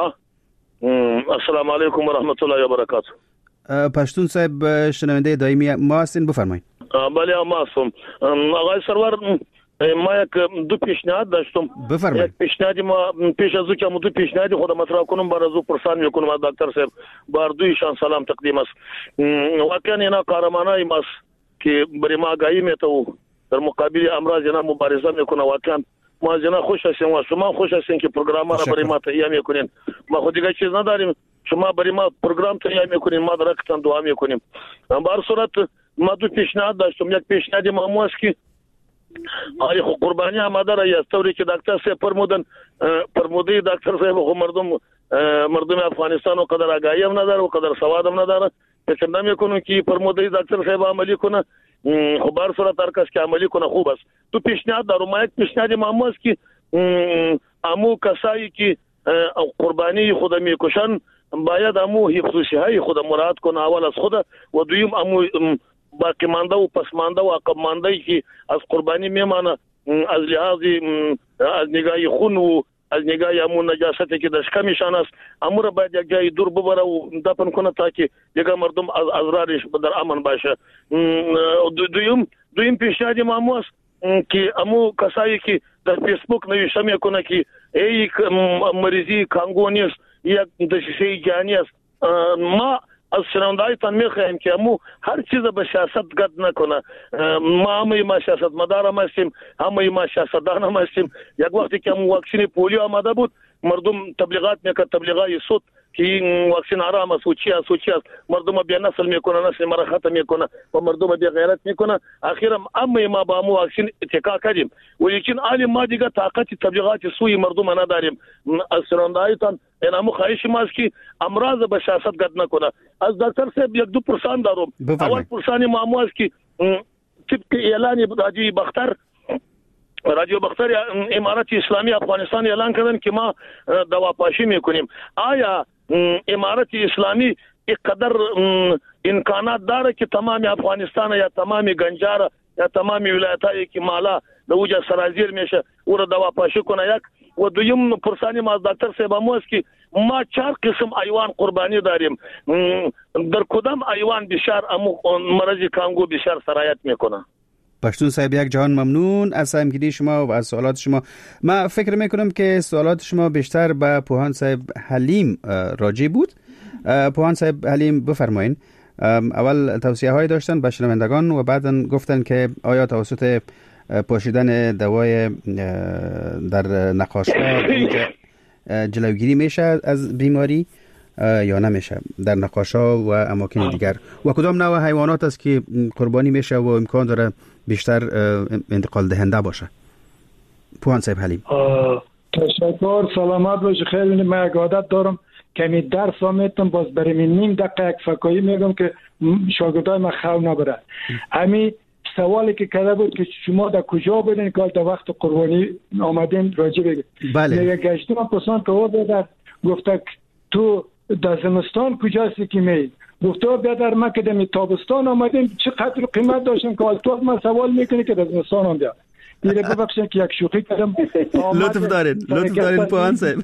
السلام علیکم و رحمت الله و برکاته. پشتون صاحب شنونده دائمی ما هستین، بفرمایید. بله ما هستم آقای سرور. ما یک دو پیشنهاد داشتم. بفرمایید. یک پیشنهادی ما پیش از او که دو پیشنهادی خود مطرح کنم بر از او پرسان میکنم از دکتر صاحب بر دویشان سلام تقدیم است. واقعا اینا قهرمانای ماست که برای ما آگاهی میتو در مقابل امراض اینا مبارزه میکنه. واقعا ما از اینا خوش هستیم و شما خوش هستین که پروگرام را برای ما تهیه میکنین. ما خود دیگه چیز نداریم، شما برای ما پروگرام تهیه میکنین، ما درکتان دعا میکنیم. به هر صورت ما دو پیشنهاد داشتم. یک پیشنهاد ما است که آیا خو قربانی آماده را است طوری که دکتر صاحب فرمودن، فرموده دکتر صاحب خو مردم مردم افغانستان و قدر آگاهی هم نداره و قدر سواد هم نداره، فکر نمیکنم که فرموده دکتر صاحب عملی کنه. خو به هر صورت هر کس که عملی کنه خوب است. تو پیشنهاد دارم. ما یک پیشنهاد ما است که امو کسایی که قربانی خود میکشن باید امو حفظ و صحت خود مراعات کنه اول از خود، و دویم امو باقی مانده و پس مانده و عقب مانده که از قربانی میمانه از لحاظ از نگاه خون و از نگاه امو نجاستی که دشکه میشان است، امو را باید یک جای دور ببره و دفن کنه تا که دیگه مردم از ازرارش در امن باشه. دویم دویم پیشنهاد ما است که امو کسایی که در فیسبوک نوشته میکنه که ای مریضی کانگو نیست، یک دشیشه جانی است، ما از شنوندایتان میخواهیم که امو هر چیز به سیاست گد نکنه. ما همه ما سیاست مدار هم هستیم، همه ما سیاستدان هم هستیم. یک وقتی که امو واکسین پولیو آمده بود مردم تبلیغات میکرد، تبلیغات صوت که این واکسین حرام است و چی است و چی است، مردم بیا نسل میکنه، نسل مرا ختم میکنه و مردم بیا غیرت میکنه. اخیرا همه ما با امو واکسین اتکا کردیم، ولیکن علی ما دیگه طاقت تبلیغات سوی مردم نداریم. از شنوندایتان این امو خواهش ما است که امراض به سیاست گد نکنه. از دکتر صاحب یک دو پرسان دارم. اول پرسان ما امو است که طبق اعلان رادیو بختر رادیو بختر امارت اسلامی افغانستان اعلان کردن که ما دواپاشی میکنیم. آیا امارت اسلامی اقدر امکانات داره که تمام افغانستان یا تمام گنجار یا تمام ولایتایی که مالا د وجه سرازیر میشه او را دواپاشی کنه؟ یک و دویم پرسانی ما از دکتر صاحب مو است که ما چهار قسم ایوان قربانی داریم، در کدام ایوان بیشتر امو مرض کانگو بیشتر سرایت میکنه؟ پشتون صاحب یک جهان ممنون از سهمگیری شما و از سوالات شما. من فکر میکنم که سوالات شما بیشتر به پوهان صاحب حلیم راجع بود. پوهان صاحب حلیم بفرمایین. اول توصیه های داشتن به شنوندگان و بعدا گفتن که آیا توسط پاشیدن دوای در نقاش‌ها جلوگیری میشه از بیماری یا نمیشه در نقاش‌ها و اماکن دیگر، و کدام نوع حیوانات است که قربانی میشه و امکان داره بیشتر انتقال دهنده باشه؟ پوهان صاحب حلیم. تشکر، سلامت باشی. خیلی من یک عادت دارم کمی درس ها میتونم باز برای نیم دقیقه یک فکایی میگم که شاگردای من خو نبره. همین سوالی که کرده بود که شما در کجا بودین که در وقت قربانی آمدین راجع بگید. بله. یک گشتیم من پسان که او بیدر گفته تو در زمستان کجاستی که می گفته بیدر ما که در تابستان آمدیم چه قدر قیمت داشتیم که تو من سوال میکنی که در زمستان آمدیم. دیره ببخشن که یک شوخی کردم. لطف دارین لطف دارین پوهان صاحب.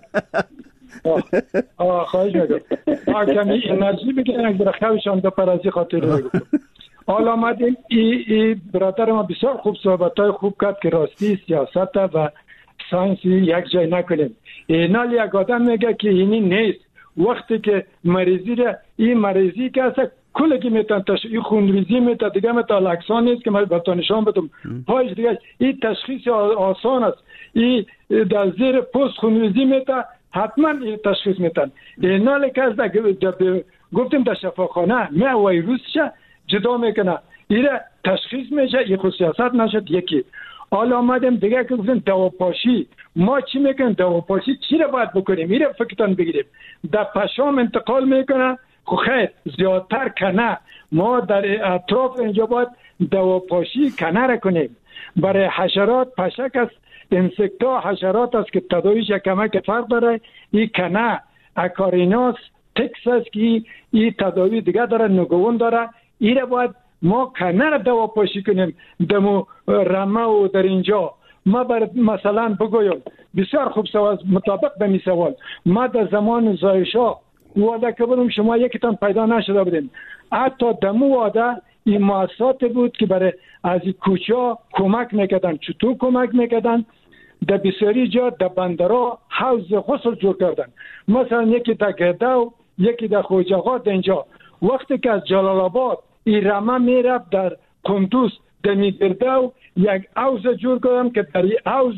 آه خواهش میکنم. آه کمی انرژی بگیرن در خوشان در پرازی خاطر بگم. حالا آمدیم ای, ای برادر ما بسیار خوب صحبتای خوب کرد که راستی سیاست و ساینسی یک جای نکنیم. اینال یک آدم میگه که اینی نیست. وقتی که مریضی را این مریضی که اصلا کلگی میتون تش... این خونریزی میتون دیگه میتون اکسان نیست که من بهتون نشان بدم. پایش دیگه این تشخیص آسان است. این در زیر پوست خونریزی میتون حتما این تشخیص میتون. اینال که از گفتیم در شفاخانه می ویروس شه جدا میکنه ایره تشخیص میشه این خصوصیت نشد. یکی حالا آمدیم دیگه که گفتیم دواپاشی. ما چی میکنیم دواپاشی چی رو باید بکنیم؟ ایره فکرتان بگیریم در پشام انتقال میکنه خو خیر زیادتر کنه. ما در اطراف اینجا باید دواپاشی کنه را کنیم. برای حشرات پشک است، انسکتا حشرات است که تداویش کمک فرق داره. این کنه اکاریناس تکس است که این تداوی دیگه داره، نگون داره. ایره باید ما کنه را دواپاشی کنیم. دمو رمه و در اینجا ما بر مثلا بگویم بسیار خوب سوال مطابق به می سوال ما در زمان زایشا وعده که بودم شما یکیتان پیدا نشده بودیم. حتی دمو وعده این مؤسسات بود که برای از این کوچه کمک میکردن. چطور کمک میکردن؟ در بسیاری جا در بندرها حوض غسل جور کردن. مثلا یکی در گردو یکی در خوجاغات اینجا. وقتی که از جلال آباد این رمه میرفت در کندوز در میگردو یک حوض جور کردن که در این حوض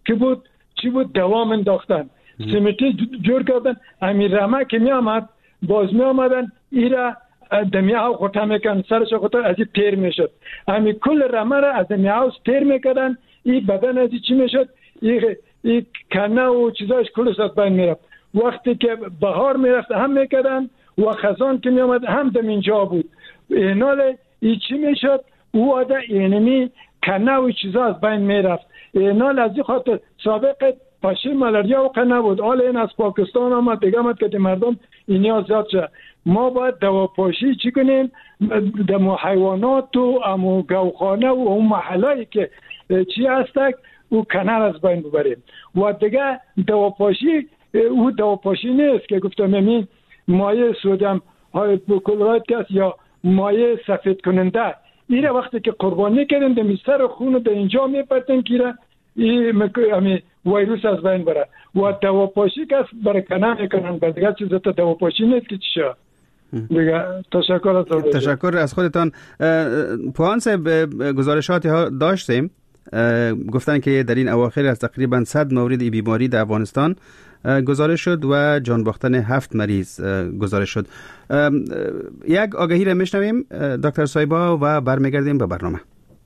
که بود چی بود دوام انداختن سیمتی جور کردن. امیر رحمه که می آمد باز می آمدن ایرا دمیاو خطا میکن سرش خطا از این تیر میشد. امی کل رحمه را از دمیاو تیر میکردن. این بدن از چی میشد؟ این ای کنه و چیزاش کلش از بین میرفت. وقتی که بهار میرفت هم میکردن و خزان که میامد هم دم اینجا بود. اینال ای چی میشد؟ او آده اینمی کنه و چیزا از بین میرفت. اینال از این خاطر سابق پاشی ملاریا و کنه بود. حال این از پاکستان آمد دیگه آمد که مردم اینیا زیاد شد. ما باید دواپاشی چی کنیم؟ دمو حیوانات و امو گوخانه و اون محلایی که چی هستک او کنار از بین ببریم. و دیگه دواپاشی او دواپاشی نیست که گفتم همین مایع سودیم های کلراید کس یا مایع سفید کننده ایره وقتی که قربانی کردن دمی سر خون در اینجا میپرتن که این ویروس از بین بره. و دواپاشی کس برای کنار میکنن و دیگه چیز تا دواپاشی نیست که چی شد. دیگه تشکر از تشکر از خودتان. پوان صاحب گزارشاتی ها داشتیم گفتن که در این اواخر از تقریبا صد مورد ای بیماری در افغانستان گزارش شد و جان باختن هفت مریض گزارش شد. یک آگهی را میشنویم دکتر صایبا و برمیگردیم به برنامه.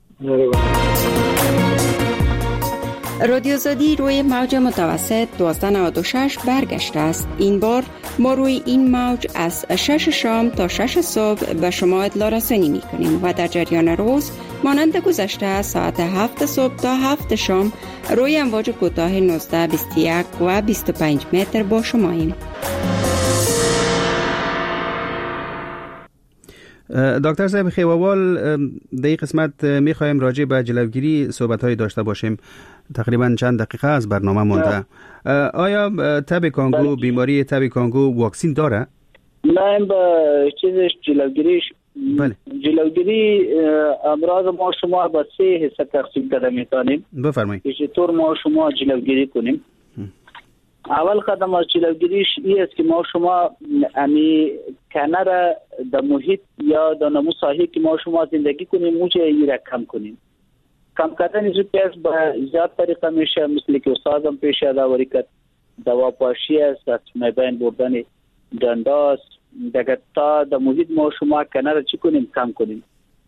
رادیو آزادی روی موج متوسط دوازده نود و شش برگشته است. این بار ما روی این موج از شش شام تا شش صبح به شما اطلاع رسانی می کنیم و در جریان روز مانند گذشته ساعت هفت صبح تا هفت شام روی امواج کوتاه نوزده، بیست و یک و بیست و پنج متر با شماییم. دکتر صاحب خیووال، در این قسمت میخوایم راجع به جلوگیری صحبت‌های داشته باشیم. تقریبا چند دقیقه از برنامه مونده. آیا تب کانگو، بیماری تب کانگو واکسین داره؟ نه، به چیزش جلوگیریش بله. جلوگیری امراض ما شما به سه حصه تقسیم کرده میتونیم. بفرمایید. چطور ما شما جلوگیری کنیم؟ اول قدم از جلوگیریش این است که ما شما امی کنار در محیط یا در نمو ساحلی که ما شما زندگی کنیم اونجا ای را کم کنیم. کم کردن از پیش به زیاد طریقه میشه، مثل که استادم پیش داوری کرد دواپاشی است، از میبین بردن دنداست دیگه تا در محیط ما شما کنار چی کنیم کم کنیم.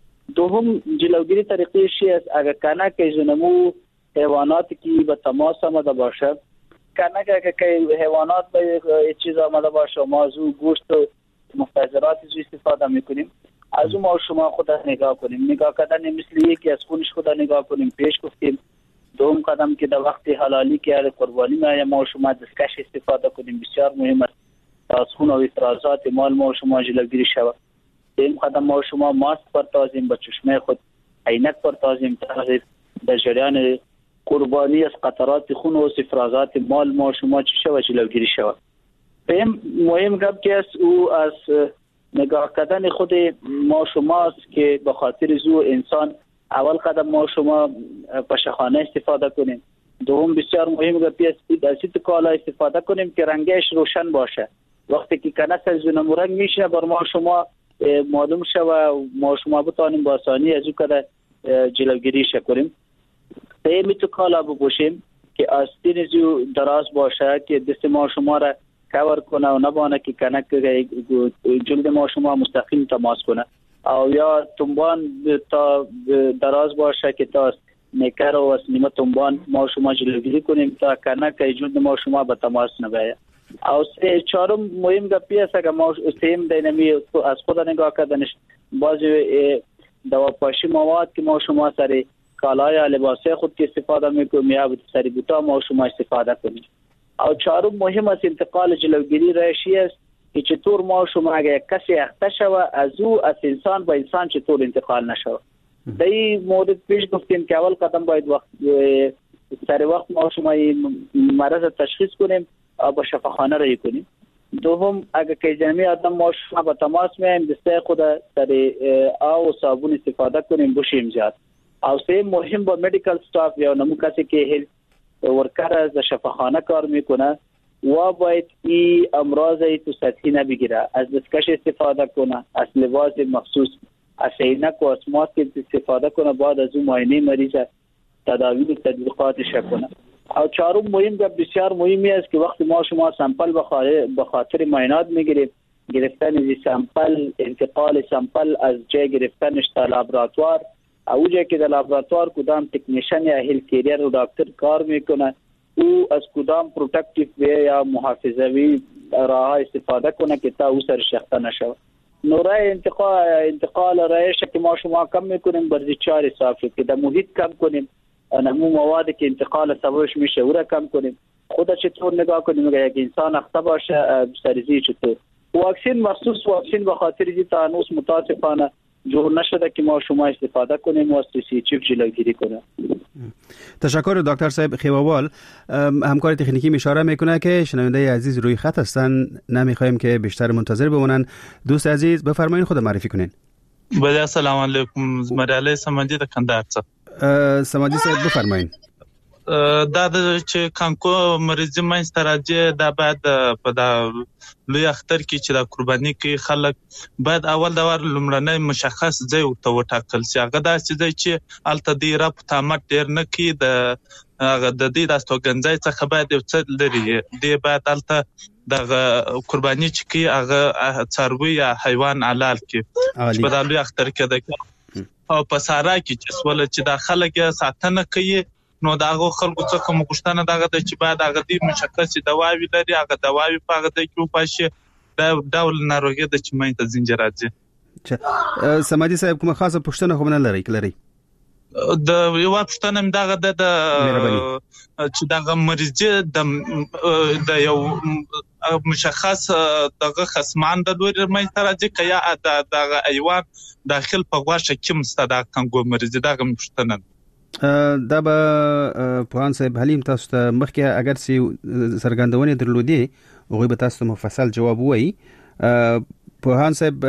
دوم جلوگیری طریقیشی است اگر کنار که نمو حیواناتی که به تماس آمده باشه، کنه که که حیوانات به چیز آمده باشه ما از او گوشت و مخدرات از استفاده میکنیم، از او ما شما خود نگاه کنیم. نگاه کردن مثل یکی از خونش خود نگاه کنیم پیش گفتیم. دوم قدم که در وقت حلالی که قربانی ما ما شما دستکش استفاده کنیم، بسیار مهم است از خون و افرازات مال ما شما جلوگیری شود. دوم قدم ما شما ماسک پرتازیم، به چشمه خود عینک پرتازیم تا در جریان قربانی از قطرات خون و افرازات مال ما شما چی شود جلوگیری شود. فهم مهم گپ که است او از نگاه کردن خود ما شماست که به خاطر زو انسان اول قدم ما شما پشخانه استفاده کنیم. دوم بسیار مهم گپ است از این کالا استفاده کنیم که رنگش روشن باشه. وقتی که کنه سرزون رنگ میشه بر ما شما معلوم شود ما شما بتانیم با آسانی از او کده جلوگیری کنیم. سیمی تو کالا بپوشیم که آستین زیو دراز باشه که دست ما شما را کور کنه و نبانه که کنه که جلد ما شما مستقیم تماس کنه، او یا تنبان تا دراز باشه که تا نیکر و نیمه تنبان ما شما جلوگیری کنیم تا کنه که جلد ما شما به تماس نباید. او سه چهارم مهم گپی است که ما سیم دینمی از خود نگاه کردنش بعضی دواپاشی مواد که ما شما سر کالای لباسه خود که استفاده میکنیم یا سری بوتا ما شما استفاده کنیم. او چهارم مهم است انتقال جلوگیری رایشی است که چطور ما شما اگر کسی اخته شود از او از انسان به انسان چطور انتقال نشود. در این مورد پیش گفتیم که اول قدم باید وقت سر وقت ما شما مرض تشخیص کنیم و به شفاخانه رای کنیم. دوم اگر که جمعی آدم ما شما به تماس میایم دسته خود سر آب و صابون استفاده کنیم بوشیم زیاد. او سه مهم با مدیکل استاف یا نمو کسی که هیلث ورکر از شفاخانه کار میکنه و باید این امراضی تو سطحی نبگیره، از دستکش استفاده کنه، از لباس مخصوص، از عینک و از ماسک استفاده کنه، بعد از اون معاینه مریض تداوی و تدقیقاتش کنه. او چهارم مهم و بسیار مهمی است که وقتی ما شما سامپل به خاطر معاینات میگیریم، گرفتن از سامپل، انتقال سامپل از جای گرفتنش تا لابراتوار، او جایی که در لابراتوار کدام تکنیشن یا هیلث کیریر و دکتر کار میکنه، او از کدام پروتکتیو وی یا محافظوی راه استفاده کنه که تا او سرشخته نشود. نورای انتقال انتقال رایش که ما شما کم میکنیم برای چهار صافی که در محیط کم کنیم، نمو موادی که انتقال سببش میشه او را کم کنیم. خود چطور نگاه کنیم اگر یک انسان اخته باشه سریزی چطور. واکسین مخصوص واکسین به خاطر این تا هنوز متاسفانه جور نشده که ما شما استفاده کنیم و از سی چیپ جلوگیری کنیم. تشکر دکتر صاحب خیوابال. همکار تکنیکی اشاره میکنه که شنونده عزیز روی خط هستن، نمیخوایم که بیشتر منتظر بمونن. دوست عزیز بفرمایید خود معرفی کنین. بله سلام علیکم، مراله سمندی د کندهار څخه. سمندی صاحب بفرمایید. دا د چې کانکو مریضي مینځ ته راځي دا باید په دا لوی اختر کې چې دا قرباني کوي خلک باید اول دا ور لمړنۍ مشخص ځای ورته وټاکل شي. هغه داسې ځای چې هلته دی رب تامت ډېر نه کوي، د هغه د دې د استوګنځای څخه باید یو څه لري دی، باید هلته د قرباني چې کوي هغه څاروي یا حیوان حلال کړي چې په دا لوی اختر کې د او په سارا کې چې سول چې دا خلک ساتنه کوي نو داغه خلکو څخه مغشتنه دغه د چې بعد هغه د مشخصي دواوی لري، هغه دواوی په هغه د کې پاشه د ډول ناروغي د چمای ته زنجیر راځي. سمادي صاحب کومه خاصه پښتنه خو نه لري کلري د یو پښتنه دغه د چې دغه مریض د د یو مشخص دغه خصمان د لوري مې تر راځي کیا دغه ایوان داخل په غواشه کې مستدا کانګو مریض دغه پښتنه دا به پوهان صاحب حلیم تاسو ته مخکې اگر سی سرګندونې درلودي او به تاسو مفصل جواب وایي. پوهان صاحب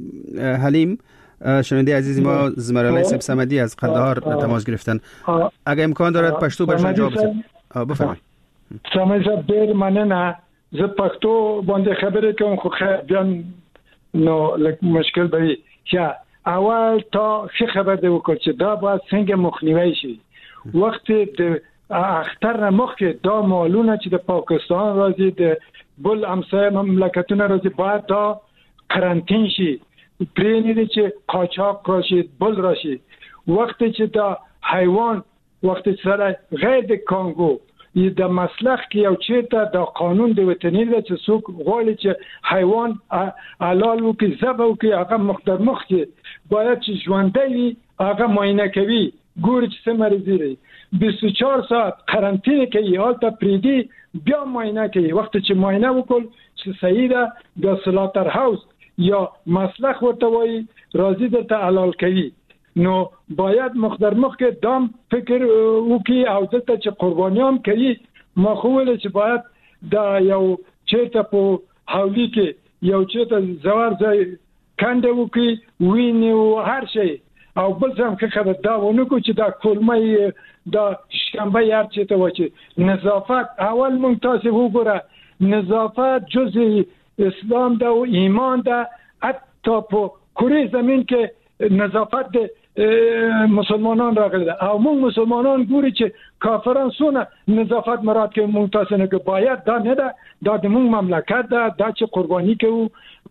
حلیم شنونده عزیز ما زمرالای صاحب صمدی از قندهار تماس گرفتن، اگر امکان دارد پشتو برشان جواب بدید. بفرمایید. سمدی صاحب ډیر مننه. زه پښتو باندې خبرې کوم خو بیان نو لک مشکل به یا اول تا چه خبر ده وکړ چې دا باید څنګه مخنیوي شي. وقتی د اختر نه مخکې دا مالونه چې د پاکستان راځي د بل همسایه مملکتونه راځي باید دا قرنطین شي، پرې نه دي چې قاچاق راشي بل راشي. وقتی چې دا حیوان وقتی سره غیر د کانگو د مسلخ کې یو چیرته د قانون د وطني د چې څوک غواړي چې حیوان حلال وکړي ذبح وکړي هغه مقدار مخکې باید چې ژوندی وي هغه معاینه کوي ګوري چې څه مرضي لري، بیست و چهار ساعت قرنطینه کوي هلته پرېږدي بیا معاینه کوي. وقتی چې معاینه وکړ چې صحیح ده بیا سلاتر هاوس یا مسلخ ورته وایي راځي درته حلال کوي. نو باید مقدار مخکې دام فکر وکړي او دلته چې قربانیان کوي ما خو ویل چې باید دا یو چیرته په حولی کې یو چیرته زوار ځای کنده وکړي ویني او هر شي او بل ځم که خبر دا ونه کو چې دا کلمه دا شکمبه هر چیرته وچی نظافت اول مونږ تاسو وګوره نظافت جزء اسلام ده و ایمان ده. حتی په کره زمین کې نظافت ده مسلمانان راغله او موږ مسلمانان ګوري چې کافران سونه نظافت مراد کې مونږ تاسو نه باید دا نه ده دا د موږ مملکت ده دا چې قرباني کوو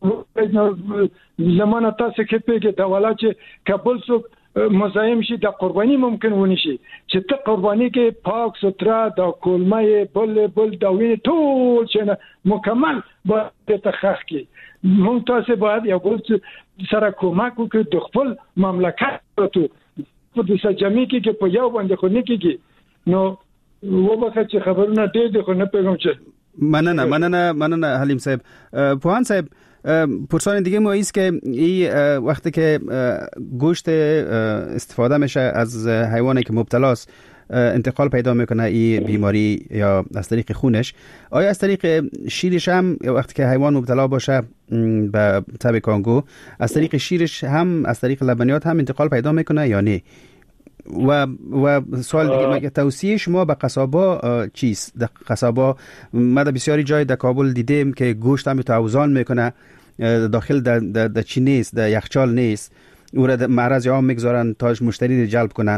زمانه تاسو کې پیګه دا ولا چې کابل سو مزاحم شي د قرباني ممکن ونی شي چې ته قرباني کې پاک سترا د کولمه بل بل دا ویني ټول چې مکمل باید تخخ کې مونږ تاسو باید یو بل سره کومک وکړو د خپل مملکت ته په دې سجامي کې په یو باندې خو نه کېږي. نو وبخښه چې خبرونه ډېر دي خو نه پیغام چې مننه مننه مننه حلیم صاحب. پوهان صاحب پرسان دیگه ما ایست که این وقتی که گوشت استفاده میشه از حیوانی که مبتلاست انتقال پیدا میکنه این بیماری یا از طریق خونش، آیا از طریق شیرش هم وقتی که حیوان مبتلا باشه به تب کانگو از طریق شیرش هم از طریق لبنیات هم انتقال پیدا میکنه یا نه؟ و و سوال دیگه مگه توصیه شما به قصابا چیست؟ در قصابا ما در بسیاری جای در کابل دیدیم که گوشت هم تو اوزان میکنه داخل در در در چی نیست، در یخچال نیست، او را در معرض عام میگذارن تا مشتری رو جلب کنن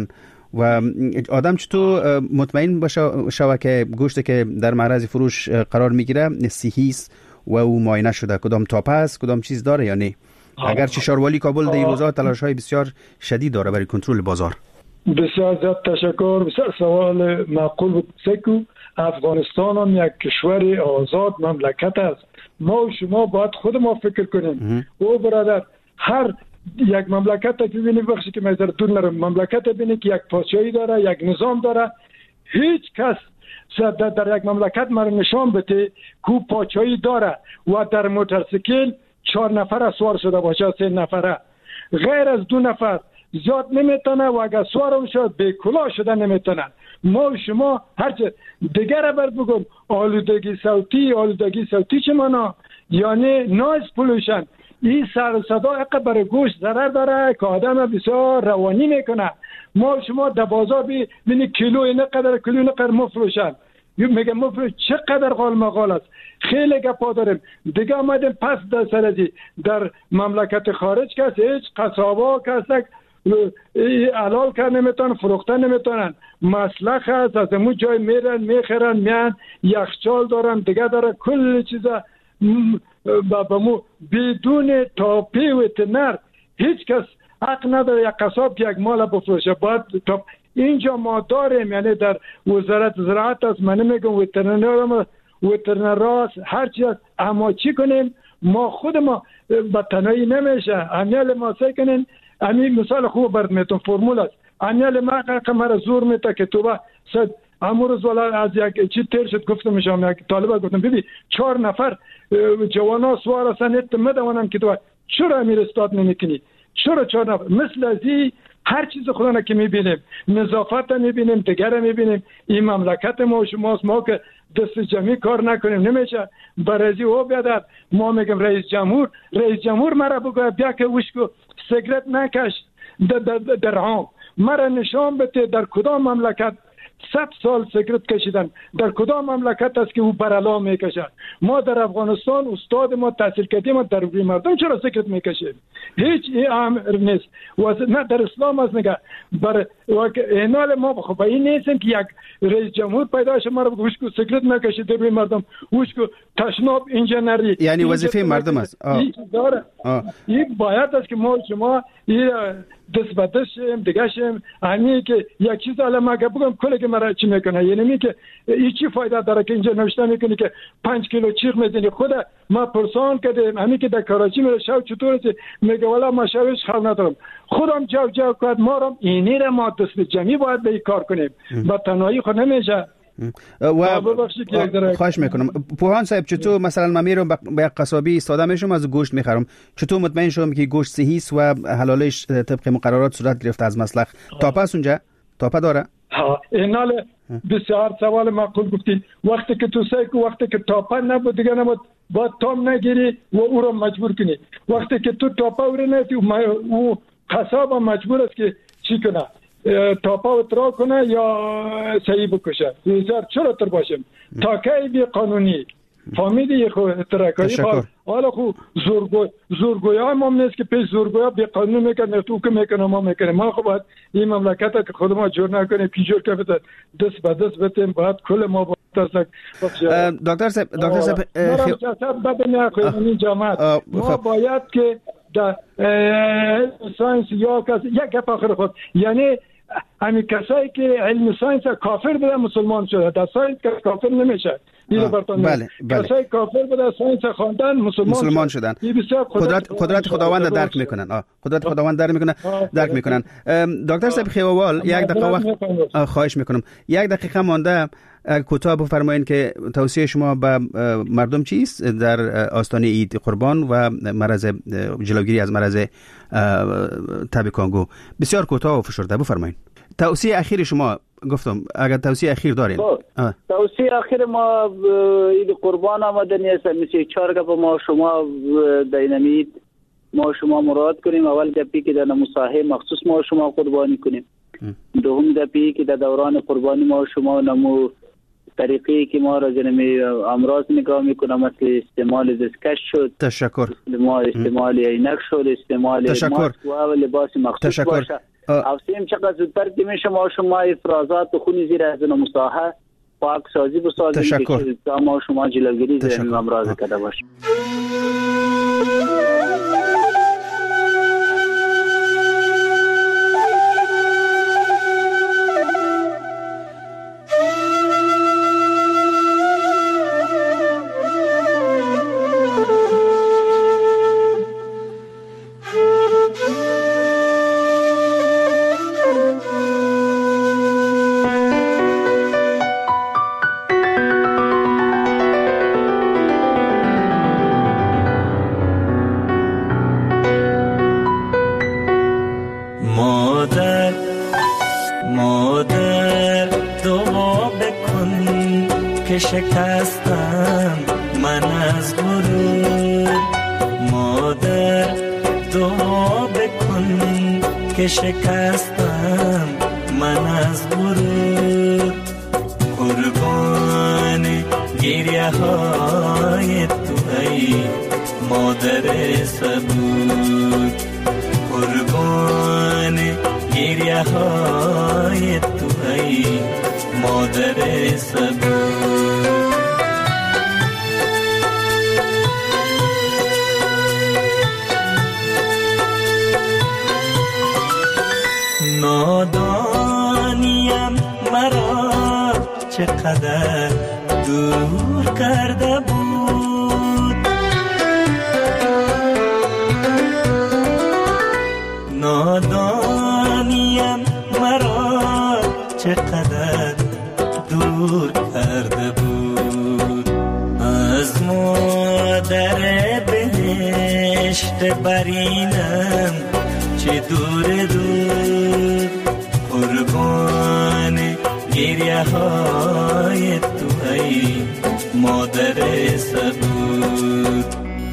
و آدم چطور مطمئن باشه شوه که گوشت که در معرض فروش قرار میگیره صحیح است و او معاینه شده، کدام تاپه است، کدام چیز داره یا نه؟ اگر چه شاروالی کابل در این روزها تلاش های بسیار شدید داره برای کنترل بازار. بسیار زیاد تشکر. بسیار سوال معقول بود. سکو افغانستان هم یک کشور آزاد مملکت است. ما و شما باید خود ما فکر کنیم. او برادر هر یک مملکت که ببینید، بخشی که میذاره دور نرم، مملکت ببینید که یک پادشاهی داره، یک نظام داره. هیچ کس در, در یک مملکت مرا نشان بده که پادشاهی داره و در موتورسیکل چهار نفر سوار شده باشه، سه نفره، غیر از دو نفر زیاد نمیتونه و اگر سوارم شد به کلاه شده نمیتونه. ما و شما هرچه دیگر بر بگم آلودگی صوتی، آلودگی صوتی چه مانا؟ یعنی نویز پولوشن. این سر و صدا اقا برای گوشت ضرر داره که آدم بسیار روانی میکنه. ما و شما در بازار بینی کیلو اینقدر کیلو اینقدر مفروشن، میگه مفروش چقدر غال مغال است. خیلی گپا داریم دیگه. آمدیم پس در سرزی در مملکت خارج کس هیچ قصابا کسک علال کر نمیتونن، فروختن نمیتونن، مسلخ هست، از امون جای میرن میخرن میان، یخچال دارن دیگه داره، کل چیزا با مو بدون تاپی وترنر هیچ کس حق نداره یک قصاب یک مال بفروشه. باید تاپ اینجا ما داریم، یعنی در وزارت زراعت است، من نمیگم وترنر وترنر هر چیز، اما چی کنیم ما خود ما به تنهایی نمیشه. امیال ما سعی کنین، همین مثال خوب برد میتون فرمول است. امیال ما که مرا زور میته که تو با صد امروز والا از یک چی تیر شد گفتم میشم یک طالبه گفتم ببین چهار نفر جوانا سوار هستن اتمدونم که تو چرا امیر استاد نمیکنی؟ چرا چهار نفر؟ مثل ازی هر چیز خودنا که میبینیم، نظافت میبینیم، دیگر میبینیم. این مملکت ما و شماست، ما که دست جمعی کار نکنیم نمیشه. برازی او بیادر ما میگم رئیس جمهور رئیس جمهور مرا بگه بیا که وشکو سیگرت نکش در, در, در هم مرا نشان بده در کدام مملکت صد سال سیگرت کشیدن، در کدام مملکت است که او برالا میکشه؟ ما در افغانستان استاد ما تحصیل کردیم، ما در روی مردم چرا سیگرت میکشیم؟ هیچ این امر نیست. و نه در اسلام است نگه بر اینال ما خب این نیستیم که یک رئیس جمهور پیدا شه ما رو بگوش که سیگرت نکشید در روی مردم، وش که تشناب انجینری، یعنی وظیفه مردم است. این داره این باید است که ما شما این دست به دست شیم دیگه شیم. همین که یک چیز الان ما بگم کلی که مرا چی میکنه، یعنی می که این چی فایده داره که اینجا نوشته میکنی که پنج کیلو چیخ میزنی؟ خود ما پرسان کردیم همین که در کراچی میره شب چطور است میگه والا ما شبش خال ندارم. خودم جو جو کرد ما رو اینی را ما دست جمعی باید به کار کنیم، با تنهایی خود نمیشه. و خواهش میکنم پوهان صاحب چطور مثلا من میرم به یک قصابی استاده میشم از گوشت میخرم، چطور مطمئن شدم که گوشت صحیح است و حلالش طبق مقررات صورت گرفته از مسلخ؟ تاپه است اونجا؟ تاپه داره؟ ها اینال بسیار سوال معقول گفتی. وقتی که تو سایک وقتی که تاپه نبود دیگه نبود باید تام نگیری و او رو مجبور کنی. وقتی که تو تاپه او رو نتی او قصاب مجبور است که چی کنه؟ تاپا و ترا کنه یا صحیح بکشه. بسیار چرا تر باشیم تا که بی قانونی فامیلی خود ترکایی خواهد. حالا خود زورگوی زورگوی هم هم نیست که پیش زورگوی ها بی قانون میکنه، تو که میکنه ما میکنه. ما خب باید این مملکت ها که خود ما جور نکنیم پیجور که بده دست به دست بتیم، باید کل ما باید دکتر صاحب دکتر صاحب مرم بده نخواهیم این جامعت ما باید که در ساینس یا کسی یک گپ آخر خود، یعنی همین کسایی که علم ساینس کافر بوده مسلمان شده، در ساینس کافر نمیشه. بله بله. کسایی کافر بوده ساینس خواندن مسلمان, مسلمان شدن. قدرت قدرت خداوند درک میکنن. آه قدرت خداوند درک میکنن درک میکنن. دکتر صاحب خیووال یک دقیقه وقت خواهش میکنم، یک دقیقه مانده کوتاه بفرمایید که توصیه شما به مردم چیست در آستانه عید قربان و مرض جلوگیری از مرض تب کانگو؟ بسیار کوتاه و فشرده بفرمایید. توصیه اخیر شما گفتم اگر توصیه اخیر دارین. توصیه اخیر ما عید قربان آمدنی است، مثل چهار گپ ما شما دینامیت ما شما مراد کنیم. اول گپی که در مصاحب مخصوص ما شما قربانی کنیم، دوم گپی که در دوران قربانی ما شما نمو طریقی که ما را جنمی امراض نگاه میکنه، مثل استعمال دستکش شد، تشکر، استعمال استعمال عینک شد، استعمال ماسک و لباس مخصوص تشکر. باشه. اوسیم چقدر زودتر که میشه ما شما افرازات و خونی زیر از مساحه پاک سازی بسازیم تشکر. که ما شما جلوگیری از این امراض کرده باشیم. شکستم من از غرور، مادر دعا بکن که شکستم من از غرور. قربان گریه های تو ای مادر صبور، قربان گریه های تو ای مادر صبور. نادانیم مرا چقدر دور کرده بود، نادانیم مرا چقدر دور کرده بود. از مادر بهشت برینم چه دور دور، قربان گریه های تو ای مادر صبور.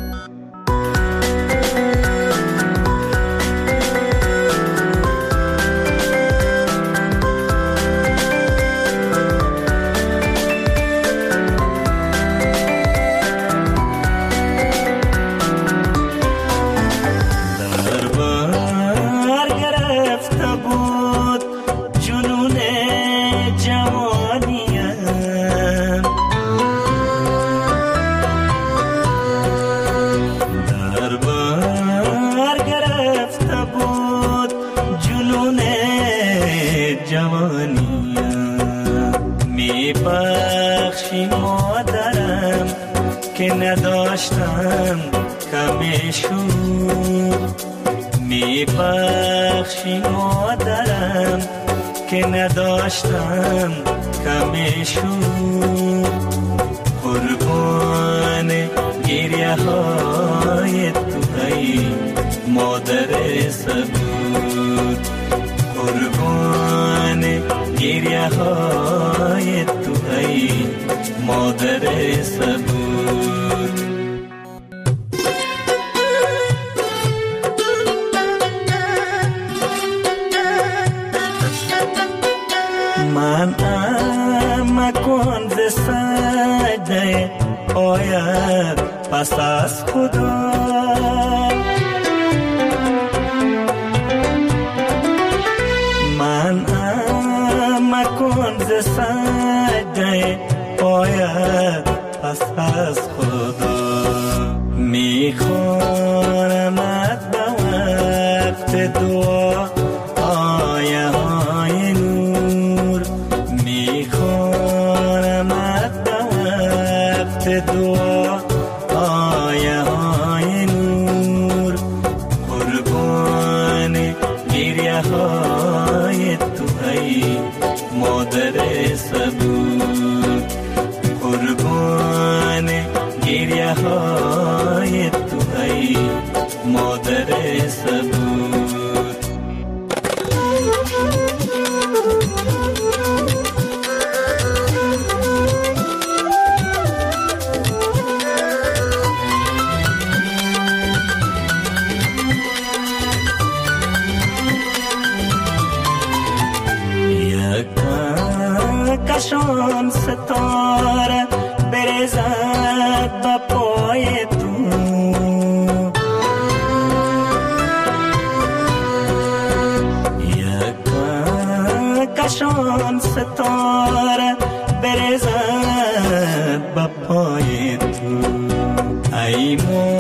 که نداشتم کم شور، می بخشی مادرم که نداشتم کم شور. قربان گریه های تو ای مادر صبور، قربان گریه های تو ای مادر صبور. من ام کن ز سجده آید پس از خدا، من ام کن ز سجده آید پس از خدا. میخوانمت به وقت دعا آیه های نور، میخوانمت به وقت دعا آیه های نور. قربان گریه های تو ای مادر صبور، قربان گریه های تو ای مادر صبور. کشان ستاره برزد با پای تو، چشمان ستاره برزد با پای تو ای